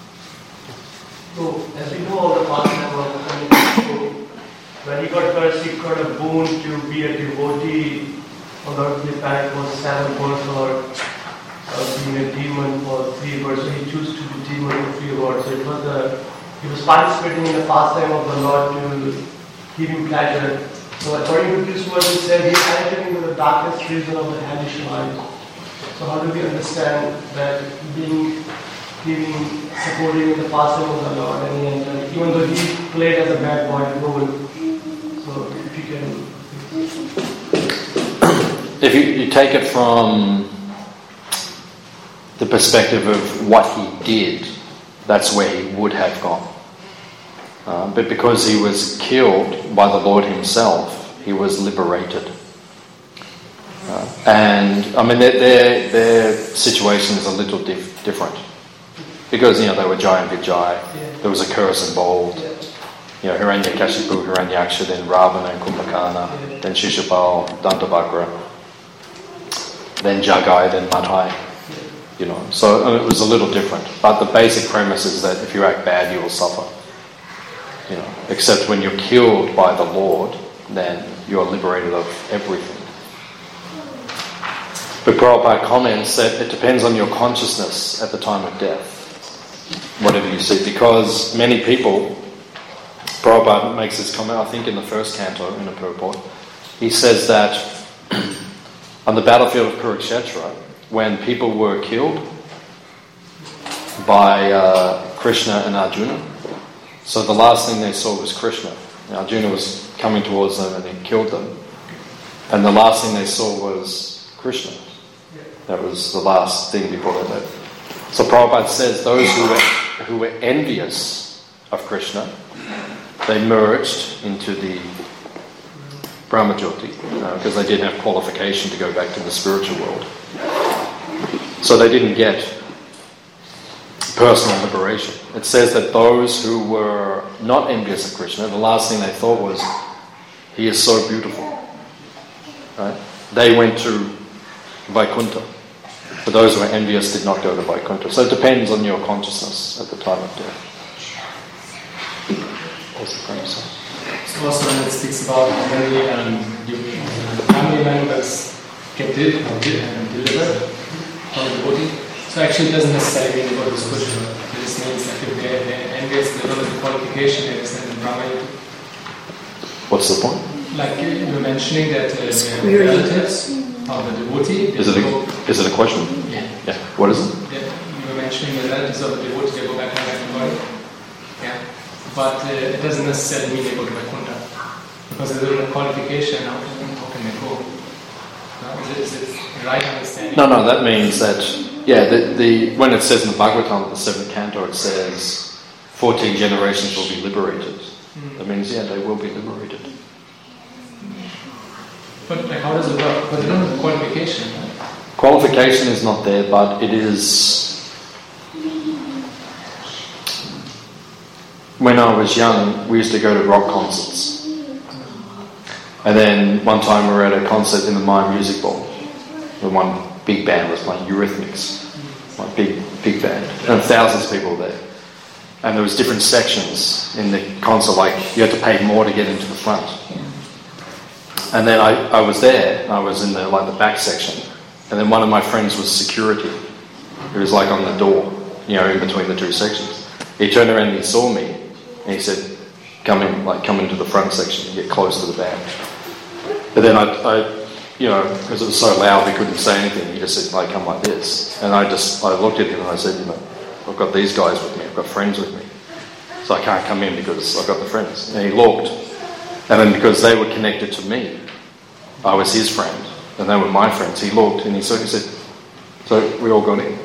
S5: So, as we know all the past about the community, when he got cursed, he got a boon to be a devotee on the earthly planet for seven births, or uh, being a demon for three births. So he chose to be demon for three births. So it was a, he was participating in the pastime of the Lord to give him pleasure. So according to this verse, he said he is entering into the darkest region of the hellish life. So how do we understand that being giving, supporting the pastime of the Lord, and he entered, even though he played as a bad boy role? So if you can.
S1: If you, you take it from the perspective of what he did, that's where he would have gone. Uh, but because he was killed by the Lord himself, he was liberated. Uh, and, I mean, their, their, their situation is a little dif- different. Because, you know, they were Jai and Vijay. There was a curse involved. You know, Hiranyakashipu, Hiranyaksha, then Ravana and Kumbhakarna, then Shishupal, Dantabhakra, then Jagai, then Madhai. You know, so uh, it was a little different. But the basic premise is that if you act bad, you will suffer. You know, except when you're killed by the Lord, then you are liberated of everything. But Prabhupada comments that it depends on your consciousness at the time of death, whatever you see, because many people, Prabhupada makes this comment, I think in the first canto in the purport, he says that on the battlefield of Kurukshetra, when people were killed by uh, Krishna and Arjuna, so the last thing they saw was Krishna. And Arjuna was coming towards them and he killed them. And the last thing they saw was Krishna. That was the last thing before they left. So Prabhupada says those who were, who were envious of Krishna, they merged into the Brahmajyoti uh, because they didn't have qualification to go back to the spiritual world. So they didn't get personal liberation. It says that those who were not envious of Krishna, the last thing they thought was, he is so beautiful. Right? They went to Vaikuntha. But those who were envious did not go to Vaikuntha. So it depends on your consciousness at the time of death. What's the premise?
S6: So also when it speaks about how many um, family members get did, or did, and delivered from the body. So actually it doesn't necessarily mean the body is Krishna. It just means that if they're, they're envious, they don't have the qualification, they understand the Brahma.
S1: What's the point?
S6: Like you were mentioning that uh, their relatives of the devotee.
S1: Is it, a, is it a question?
S6: Yeah.
S1: Yeah. What is it?
S6: Yeah. You were mentioning the relatives of the devotee, they go back and back to body. Yeah. But uh, it doesn't necessarily mean they go to Vaikuntha. Because they don't have qualification, how, how can they go? No, is, it, is it the right understanding?
S1: No, no, that means that, yeah, the, the when it says in the Bhagavatam, the seventh canto, it says fourteen generations will be liberated. Mm. That means, yeah, they will be liberated.
S6: But like, how does it work? Because they don't have the qualification. Right?
S1: Qualification is not there, but it is... When I was young, we used to go to rock concerts. And then one time we were at a concert in the Maya Music Bowl. And one big band was playing, Eurythmics. One big, big band. And thousands of people were there. And there was different sections in the concert, like you had to pay more to get into the front. And then I, I was there, I was in the like the back section. And then one of my friends was security. He was like on the door, you know, in between the two sections. He turned around and he saw me. And he said, come in, like come into the front section and get close to the band. But then I, I you know, because it was so loud we couldn't say anything. He just said, like, come like this. And I just, I looked at him and I said, you know, I've got these guys with me, I've got friends with me. So I can't come in because I've got the friends. And he looked. And then because they were connected to me, I was his friend. And they were my friends. He looked and he said, he said so we all got in.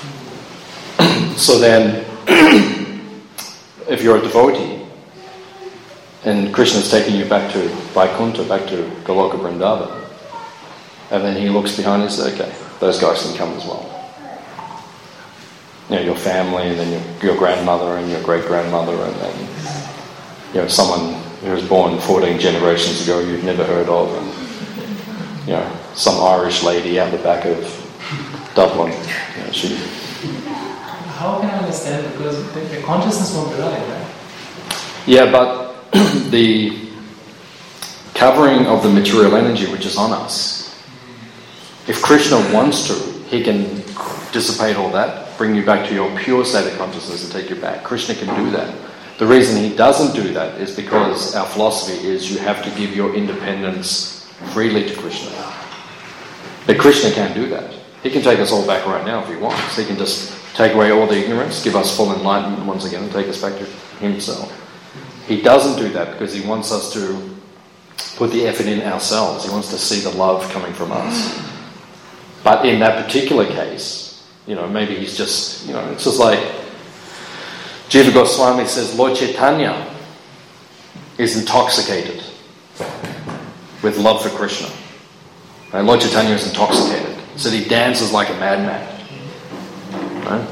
S1: So then, if you're a devotee, and Krishna's taking you back to Vaikuntha, back to Goloka Vrindavan, and then he looks behind and says, okay, those guys can come as well. You know, your family, and then your, your grandmother, and your great-grandmother, and then, you know, someone who was born fourteen generations ago you've never heard of, and, you know, some Irish lady out the back of Dublin. You know, she...
S6: How can I understand? Because the, the consciousness won't die, right?
S1: Yeah, but the covering of the material energy which is on us, if Krishna wants to, he can dissipate all that, bring you back to your pure state of consciousness and take you back. Krishna can do that. The reason he doesn't do that is because our philosophy is you have to give your independence freely to Krishna. But Krishna can't do that. He can take us all back right now if he wants. He can just take away all the ignorance, give us full enlightenment once again, and take us back to himself. He doesn't do that because he wants us to put the effort in ourselves. He wants to see the love coming from us. But in that particular case, you know, maybe he's just, you know, it's just like Jiva Goswami says, Lord Chaitanya is intoxicated with love for Krishna. And Lord Chaitanya is intoxicated. So he dances like a madman. Right?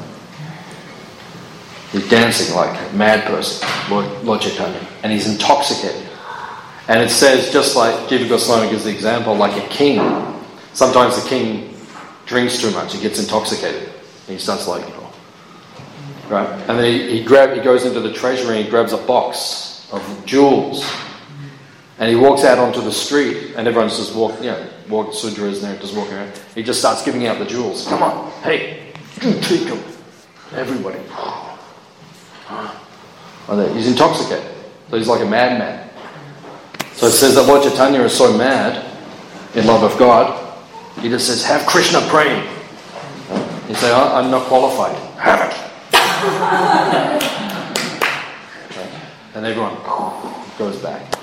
S1: He's dancing like a mad person, Lord, Lord Chaitanya. And he's intoxicated. And it says, just like Jiva Goswami gives the example, like a king. Sometimes the king drinks too much, he gets intoxicated. And he starts like, you know, right? And then he, he, grab, he goes into the treasury and he grabs a box of jewels. And he walks out onto the street and everyone's just walking, you know, walk, Sudras and they're just walking around. He just starts giving out the jewels. Come on, hey, take them. Everybody. He's intoxicated. So he's like a madman. So it says that Lord Chaitanya is so mad in love of God, he just says, have Krishna praying. He says, I'm not qualified. Have it. And everyone goes back.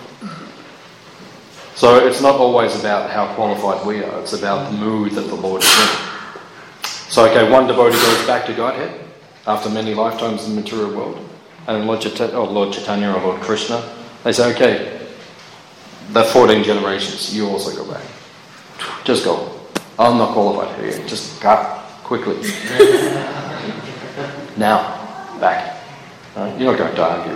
S1: So it's not always about how qualified we are, it's about the mood that the Lord is in. So okay, one devotee goes back to Godhead after many lifetimes in the material world, and Lord Chaitanya, or Lord Chaitanya or Lord Krishna, they say, okay, the fourteen generations, you also go back. Just go. I'm not qualified here. Just cut quickly. Now, back. Right? You're not going to argue.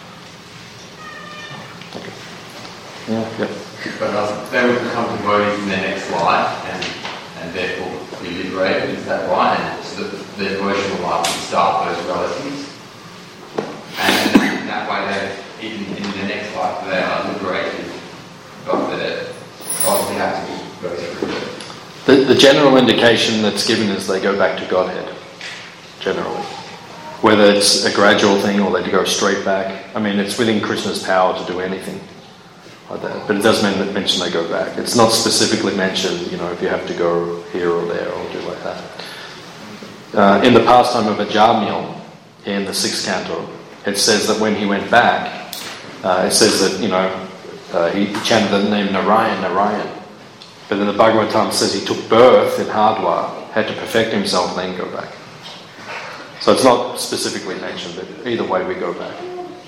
S1: Okay. Yeah, yeah.
S7: But uh, they will become devotees in their next life and, and therefore be liberated, is that right? And so that their devotional life will start those relatives. And in that way, they, even in the next life, they are liberated, but they obviously have to be, go through it.
S1: The, the general indication that's given is they go back to Godhead, generally. Whether it's a gradual thing or they go straight back. I mean, it's within Krishna's power to do anything like that. But it does mean, mention they go back. It's not specifically mentioned, you know, if you have to go here or there or do like that. Uh, in the pastime of Ajamil, in the sixth canto, it says that when he went back, uh, it says that, you know, uh, he chanted the name Narayan, Narayan. But then the Bhagavatam says he took birth in Hardwar, had to perfect himself, then go back. So it's not specifically mentioned, but either way we go back.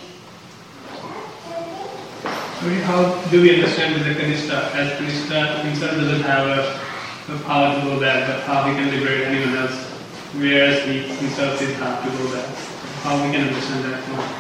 S8: How do we understand with the Kanishta? As Kanishta himself doesn't have a, a power to go back, but how he can liberate anyone else, whereas he himself did have to go back. How we can understand that more?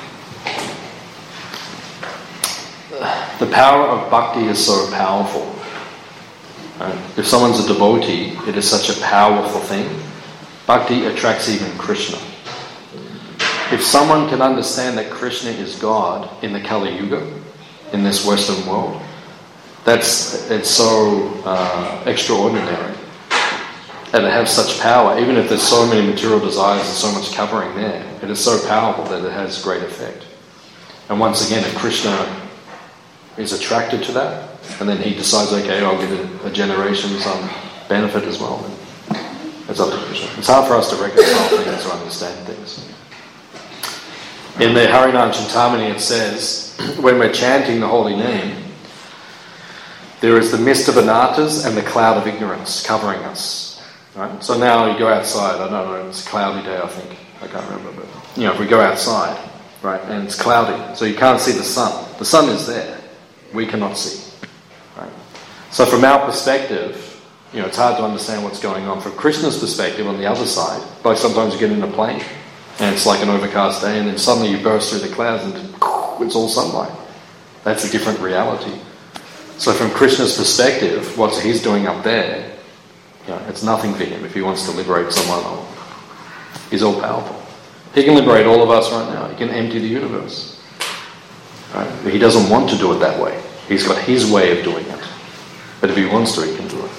S1: The power of bhakti is so powerful. Right? If someone's a devotee, it is such a powerful thing. Bhakti attracts even Krishna. If someone can understand that Krishna is God in the Kali Yuga, in this Western world, that's it's so uh, extraordinary. And it has such power, even if there's so many material desires and so much covering there, it is so powerful that it has great effect. And once again, if Krishna is attracted to that, and then he decides, okay, I'll give a, a generation some benefit as well, then it's up to Krishna. It's hard for us to reconcile things or understand things. In the Harinam Chintamani it says, when we're chanting the holy name, there is the mist of anarthas and the cloud of ignorance covering us. Right? So now you go outside, I don't know, it's a cloudy day I think, I can't remember, but you know, if we go outside, right, and it's cloudy, so you can't see the sun. The sun is there, we cannot see. Right? So from our perspective, you know, it's hard to understand what's going on. From Krishna's perspective, on the other side, like sometimes you get in a plane, and it's like an overcast day, and then suddenly you burst through the clouds and it's all sunlight. That's a different reality. So from Krishna's perspective, what he's doing up there, you know, it's nothing for him if he wants to liberate someone. He's all powerful. He can liberate all of us right now. He can empty the universe. Right? He doesn't want to do it that way. He's got his way of doing it. But if he wants to, he can do it.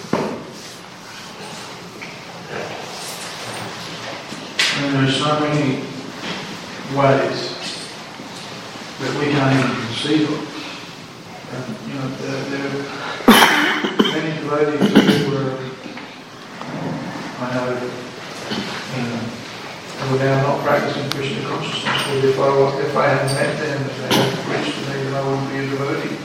S4: And there are so many ways that we can't even conceive of. And, you know, there, there are many devotees who were, I know, you know, who are now not practicing Krishna consciousness. But if I, if I hadn't met them, if they hadn't preached to me, then I wouldn't be a devotee.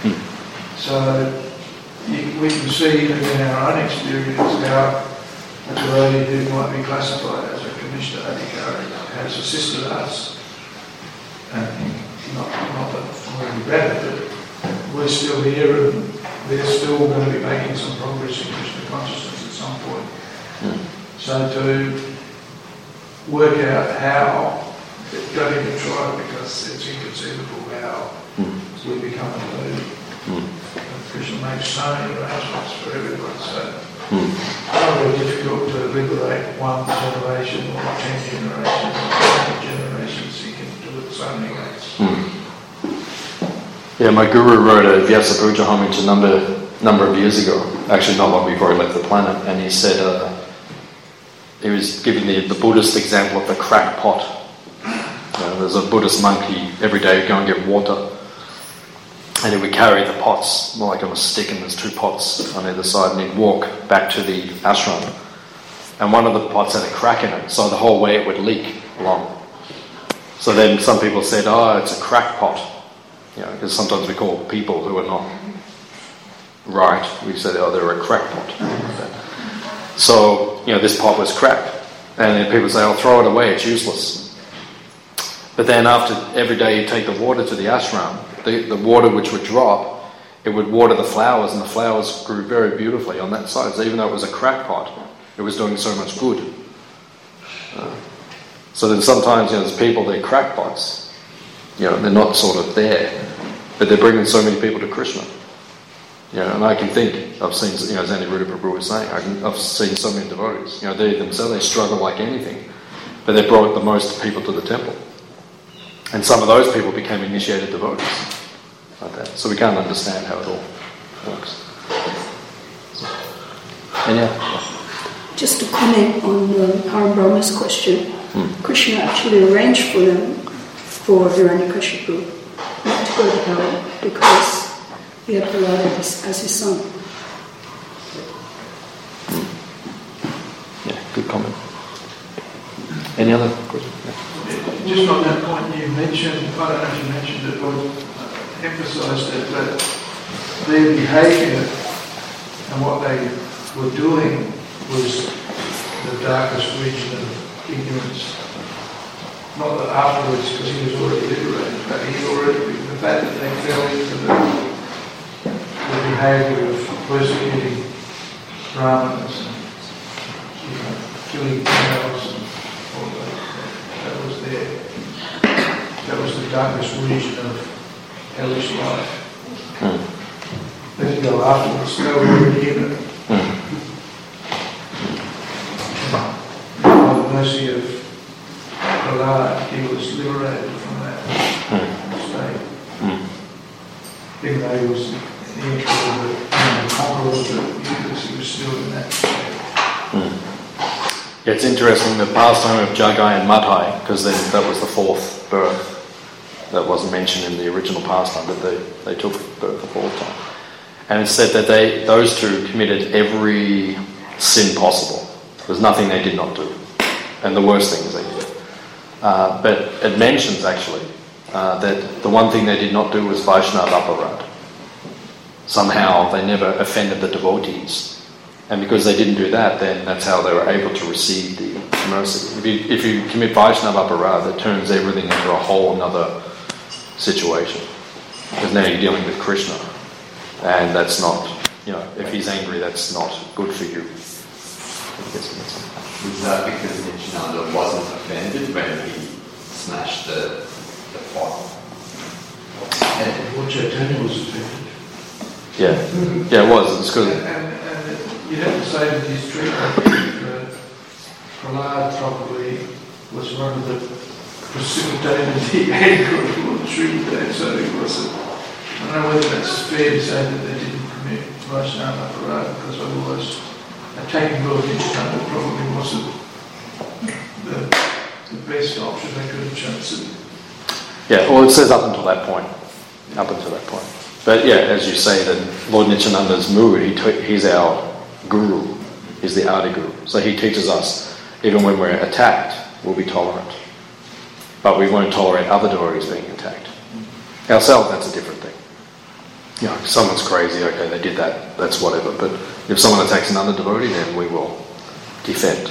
S4: So you, we can see even in our own experience how a devotee who might be classified as a Kanishta Adhikari has assisted us. And not, not that we're any better, but we're still here and they're still going to be making some progress in Krishna consciousness at some point. Mm. So to work out how, don't even try because it's inconceivable how mm. we become a devotee. Mm. Krishna makes so many arrangements for everyone, so mm. it's not really difficult to liberate one generation or ten generations or twenty generations. You can do it so many ways.
S1: Mm. Yeah, my guru wrote a Vyasa Puja homage a number, number of years ago, actually not long before he left the planet, and he said, uh, he was giving the, the Buddhist example of the crack pot. You know, there's a Buddhist monk, he every day would go and get water, and he would carry the pots, more like on a stick, and there's two pots on either side, and he'd walk back to the ashram. And one of the pots had a crack in it, so the whole way it would leak along. So then some people said, oh, it's a crack pot. You know, because sometimes we call people who are not right, we say, oh, they're a crackpot. So, you know, this pot was cracked. And then people say, I'll throw it away, it's useless. But then after every day you take the water to the ashram, the, the water which would drop, it would water the flowers, and the flowers grew very beautifully on that side. So even though it was a crackpot, it was doing so much good. Uh, so then sometimes, you know, there's people, they're crackpots. You know, they're not sort of there, but they're bringing so many people to Krishna. You know, and I can think, I've seen, you know, as Aniruddha Prabhu was saying, I can, I've seen so many devotees. You know, they themselves, they struggle like anything, but they brought the most people to the temple. And some of those people became initiated devotees like that. So we can't understand how it all works. So, and yeah.
S2: Just to comment on uh, Karan Brahma's question, hmm. Krishna actually arranged for them for Hiranyakashipu not to go to hell because he had Prahlada as, as his son.
S1: Yeah, good comment. Any other questions? Yeah.
S4: Just on that point you mentioned, I don't know if you mentioned it or uh, emphasised it, but their behaviour and what they were doing was the darkest region of ignorance. Not that afterwards, because he was already liberated, but he already, the fact that they fell into the, the behaviour of persecuting Brahmanas and, you know, killing cows and all that, that was their, that was the darkest region of hellish life. Hmm. They didn't go afterwards, they were already in it. Hmm. By the mercy of Prahlad, he was liberated from that mm. state. Mm. Even though he was the emperor, the conqueror of the universe, he was still in that state.
S1: Mm. Yeah, it's interesting the pastime of Jagai and Madhai, because then that was the fourth birth. that wasn't mentioned in the original pastime, but they, they took birth of all time. And it said that they those two committed every sin possible. There's nothing they did not do. And the worst things they did. Uh, but it mentions, actually, uh, that the one thing they did not do was Vaishnava aparad. Somehow they never offended the devotees. And because they didn't do that, then that's how they were able to receive the mercy. If you, if you commit Vaishnava aparad, it turns everything into a whole other situation. Because now you're dealing with Krishna. And that's not, you know, if he's angry, that's not good for you.
S7: Was that because Nityananda wasn't offended when he smashed the, the pot?
S4: And Lord Chaitanya was offended.
S1: Yeah, yeah, it was. It's good.
S4: And, and, and you'd have to say that his treatment uh, Prahlad probably was one of the precipitated the anger of Lord Sridhar, so he wasn't. I don't know whether that's fair to say that they didn't commit Vaishnava aparad, because otherwise attacking Lord Nityananda probably wasn't the, the best option they could have chosen.
S1: Yeah, well, it says up until that point. Up until that point. But yeah, as you say, that Lord Nityananda's mood, he t- he's our guru, he's the Adi Guru. So he teaches us, even when we're attacked, we'll be tolerant. But we won't tolerate other devotees being attacked. Ourselves, that's a different thing. You know, if someone's crazy, okay, they did that, that's whatever. But if someone attacks another devotee, then we will defend.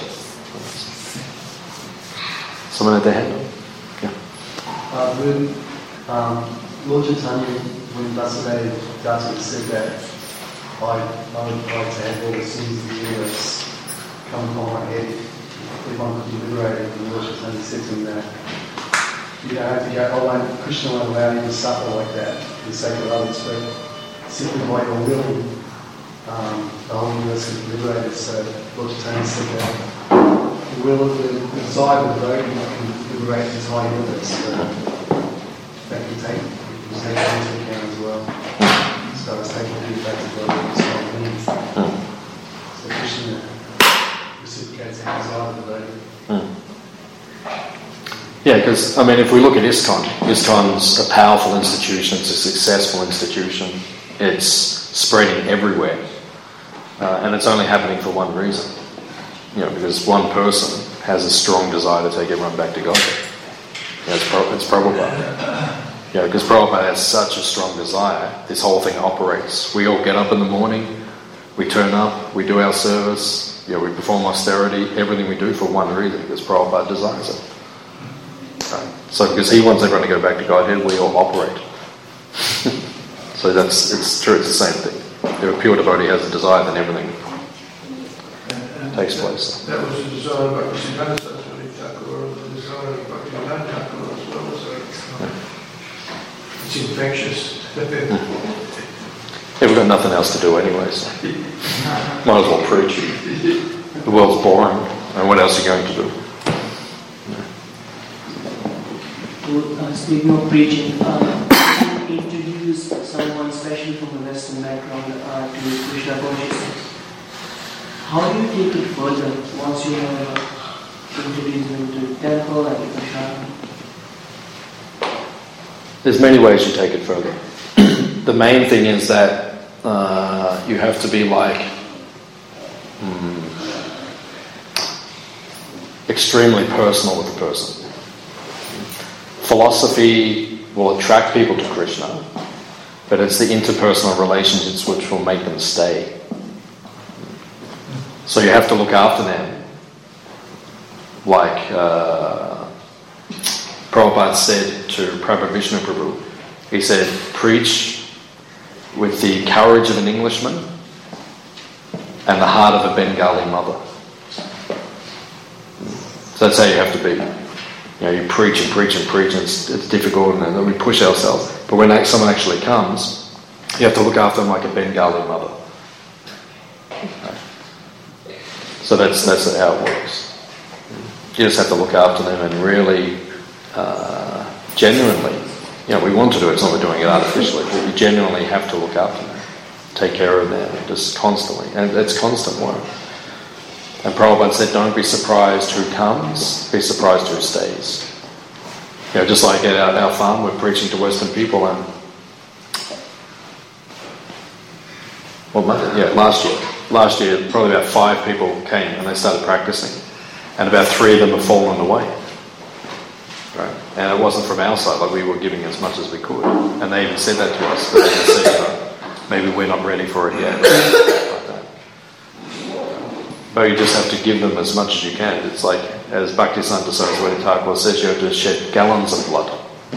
S1: Someone at their hand? Yeah.
S9: Uh, when um, Lord Chaitanya, when Vasudeva Dutta said that I, I would like to have all the sins of the universe come upon my head, if one could be liberated, and Lord Chaitanya said to him that you don't have to go, oh, won't, Krishna won't allow you to suffer like that for the sake of others, but simply by your will, um, the whole universe can be liberated. So Lord Chaitanya said that the will of the, the desire of the devotee can liberate the entire universe. So that can take, can take that into account as well. So I was taking a few facts of God in this whole means. So Krishna reciprocates the desire of the devotee.
S1: Mm. Yeah, because, I mean, if we look at ISKCON, ISKCON's a powerful institution, it's a successful institution, it's spreading everywhere, uh, and it's only happening for one reason. You know, because one person has a strong desire to take everyone back to God. Yeah, it's, Pro- it's Prabhupada. Yeah, because Prabhupada has such a strong desire, this whole thing operates. We all get up in the morning, we turn up, we do our service, you know, we perform austerity, everything we do for one reason, because Prabhupada desires it. Right. So because he wants everyone to go back to Godhead, we all operate. So that's, it's true, it's the same thing. If a pure devotee has a desire, then everything
S4: And, and
S1: takes
S4: that,
S1: place.
S4: That was the desire of Bhaktisiddhanta Saraswati Thakur, or the desire of Bhaktivedanta Thakur as well. So it's, it's infectious.
S1: Yeah, we've got nothing else to do anyway, so might as well preach. The world's boring, and what else are you going to do?
S10: Uh, speaking of preaching, uh, to introduce someone, especially from the Western background, uh, to Krishna consciousness, how do you take it further once you have introduced them to the temple and Krishna?
S1: There's many ways you take it further. The main thing is that uh, you have to be like mm, extremely personal with the person. Philosophy will attract people to Krishna, but it's the interpersonal relationships which will make them stay. So you have to look after them. Like uh, Prabhupada said to Prabhupada Vishnu Prabhu, he said, preach with the courage of an Englishman and the heart of a Bengali mother. So that's how you have to be. You know, you preach and preach and preach, and it's, it's difficult, and then we push ourselves. But when someone actually comes, you have to look after them like a Bengali mother. Right. So that's that's how it works. You just have to look after them and really, uh, genuinely, you know, we want to do it, it's not we're doing it artificially, but we genuinely have to look after them, take care of them, just constantly. And it's constant work. And Prabhupada said, don't be surprised who comes, be surprised who stays. You know, just like at our, our farm, we're preaching to Western people, and well, yeah, last year, last year, probably about five people came and they started practicing, and about three of them have fallen away. Right? And it wasn't from our side; like we were giving as much as we could, and they even said that to us. But they said, you know, maybe we're not ready for it yet. Like that. But you just have to give them as much as you can. It's like, as Bhaktisiddhanta Saraswati Thakur says, you have to shed gallons of blood.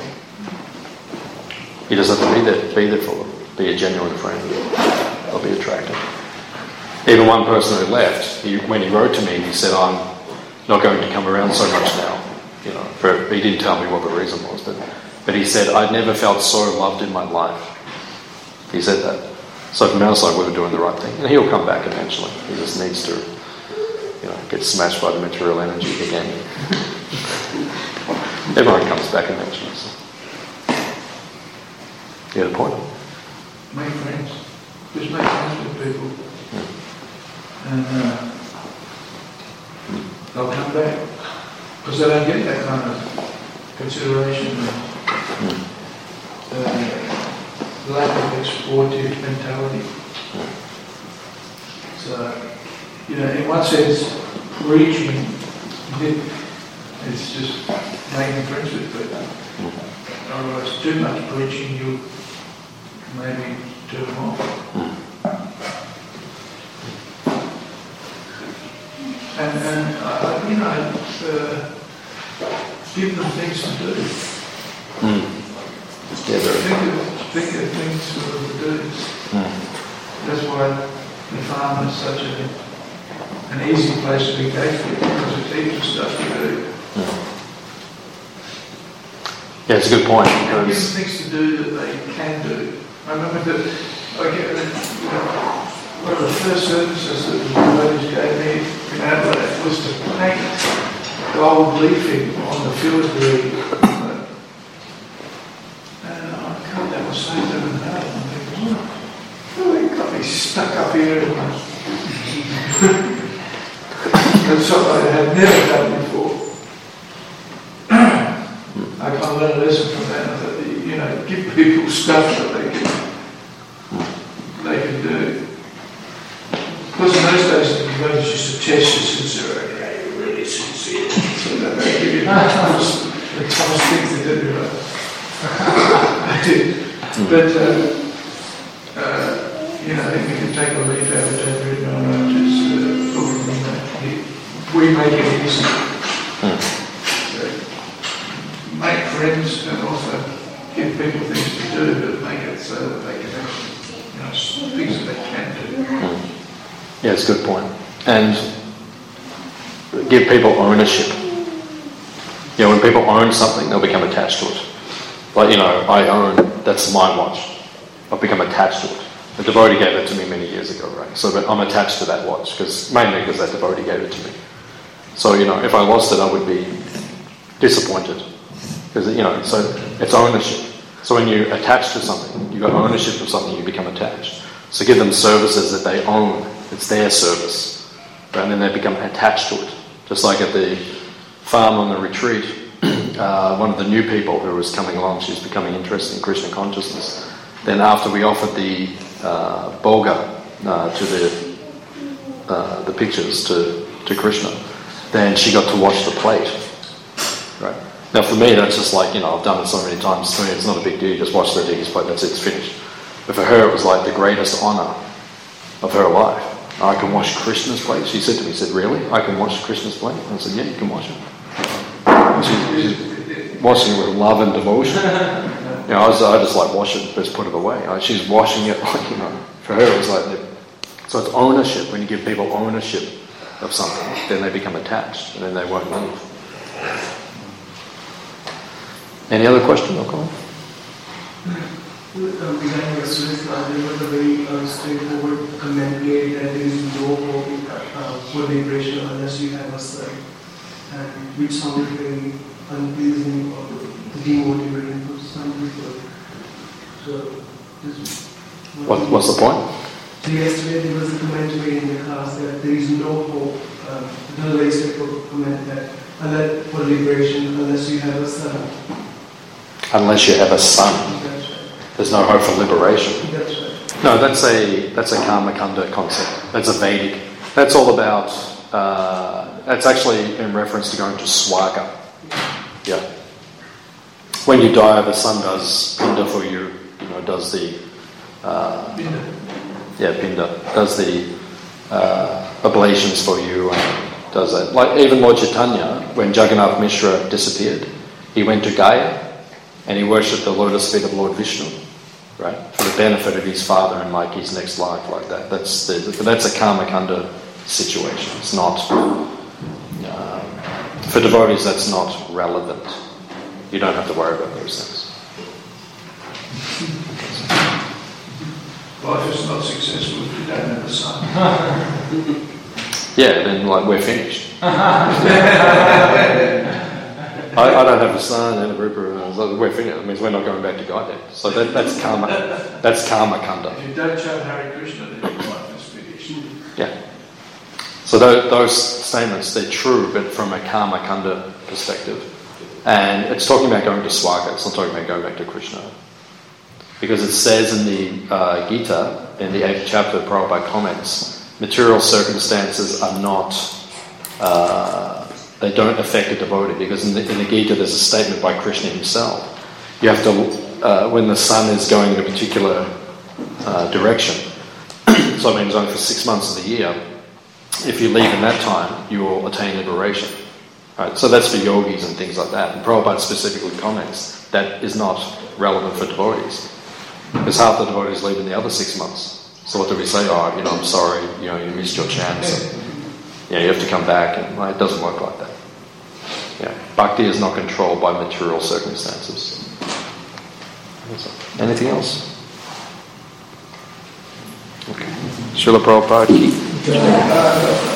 S1: You just have to be there, be there for them, be a genuine friend. They'll be attracted. Even one person who left, he, when he wrote to me, he said, I'm not going to come around so much now. You know, for, he didn't tell me what the reason was, but, but he said, I'd never felt so loved in my life. He said that. So from our side, we were doing the right thing. And he'll come back eventually. He just needs to, you know, get smashed by the material energy again. Everyone comes back eventually. So. You get a point?
S4: Make friends. Just make friends with people. Yeah. And uh, they'll come back. Because they don't get that kind of consideration and uh, lack of exploitative mentality. So, you know, in one sense, preaching, it's just making friends with people. Otherwise, too much preaching, you maybe turn them off. And, and uh, you know, uh, give them things to do.
S1: Mm. Yeah,
S4: think, of, think of things to do.
S1: Mm. That's
S4: why the farm is such a, an easy place to engage with, because it teaches stuff to do.
S1: Mm. Yeah, it's a good point.
S4: And give them things to do that they can do. I remember that, I get, you know, one of the first services that the ladies gave me in Adelaide was to paint gold leafing on the filigree. And I can't, that was so different now. I'm thinking, oh, they got me stuck up here. That's something I had never done before. I kind of learned a lesson from that. I thought, you know, give people stuff that they can, they can do. Because in those days, the devotees used to test your sincerity. Are you really sincere? So that they give you the toughest, the toughest things to do. Right? I did. But, uh, uh, you know, I think we can take a leaf out of that written on our just uh, from that. We make it easy. So, make friends and also give people things to do, but make it so that they can actually, you know, things that they can do.
S1: Yeah, it's a good point. And give people ownership. You know, when people own something, they'll become attached to it. Like, you know, I own, that's my watch. I've become attached to it. The devotee gave it to me many years ago, right? So but I'm attached to that watch, because mainly because that devotee gave it to me. So, you know, if I lost it, I would be disappointed. Because, you know, so it's ownership. So when you attach to something, you've got ownership of something, you become attached. So give them services that they own. It's their service. Right? And then they become attached to it. Just like at the farm on the retreat, uh, one of the new people who was coming along, she was becoming interested in Krishna consciousness. Then after we offered the uh, Bhoga uh, to the uh, the pictures to, to Krishna, then she got to wash the plate. Right? Now for me, that's just like, you know, I've done it so many times. For me, it's not a big deal. You just wash the diggy's plate, that's it, it's finished. But for her, it was like the greatest honour of her life. I can wash Krishna's plate. She said to me, she said, really? I can wash Krishna's plate? And I said, yeah, you can wash it. And she's, she's washing it with love and devotion. You know, I, was, I just like wash it, just put it away. Like, she's washing it, like, you know, for her it was like, so it's ownership. When you give people ownership of something, then they become attached, and then they won't leave. Any other question or comment?
S10: Um, regarding yesterday's class, there was a very uh, straightforward commentary that there is no hope uh, for liberation unless you have a son, and which sounded very unpleasing or demotivating for some people. So, this
S1: what, what's the point?
S10: So yesterday there was a commentary in the class that there is no hope. Um, it was a very straightforward comment that unless for liberation unless you have a son.
S1: unless you have a son. There's no hope for liberation. No, that's a that's a karma kanda concept. That's a Vedic. That's all about. Uh, that's actually in reference to going to Swarga. Yeah. When you die, the son does pinda for you. You know, does the uh, yeah pinda does the uh, oblations for you and does that. Like even Lord Chaitanya, when Jagannath Mishra disappeared, he went to Gaya and he worshipped the lotus feet of Lord Vishnu, right, for the benefit of his father and like his next life, like that. That's the, that's a karma kanda situation. It's not uh, for devotees. That's not relevant. You don't have to worry about those things.
S4: Life is not successful if you don't have a son.
S1: Yeah, then like we're finished. I, I don't have a son and a Rupa. We're finished. It means we're not going back to Godhead. So that, that's karma. That's karma kanda.
S4: If you don't chant Hare Krishna, then your life is finished.
S1: Yeah. So those, those statements, they're true, but from a karma kanda perspective. And it's talking about going to Swarga. It's not talking about going back to Krishna. Because it says in the uh, Gita, in the eighth chapter, Prabhupada comments, material circumstances are not, uh, they don't affect a devotee. Because in the, in the Gita there's a statement by Krishna himself. You have to, uh, when the sun is going in a particular uh, direction, so it means only for six months of the year, if you leave in that time, you will attain liberation. Right? So that's for yogis and things like that. And Prabhupada specifically comments that is not relevant for devotees. Because half the devotees leave in the other six months. So what do we say? Oh, you know, I'm sorry, you know, you missed your chance. And, you know, you have to come back. And well, it doesn't work like that. Yeah. Bhakti is not controlled by material circumstances. Anything else? Okay. Srila Prabhupada.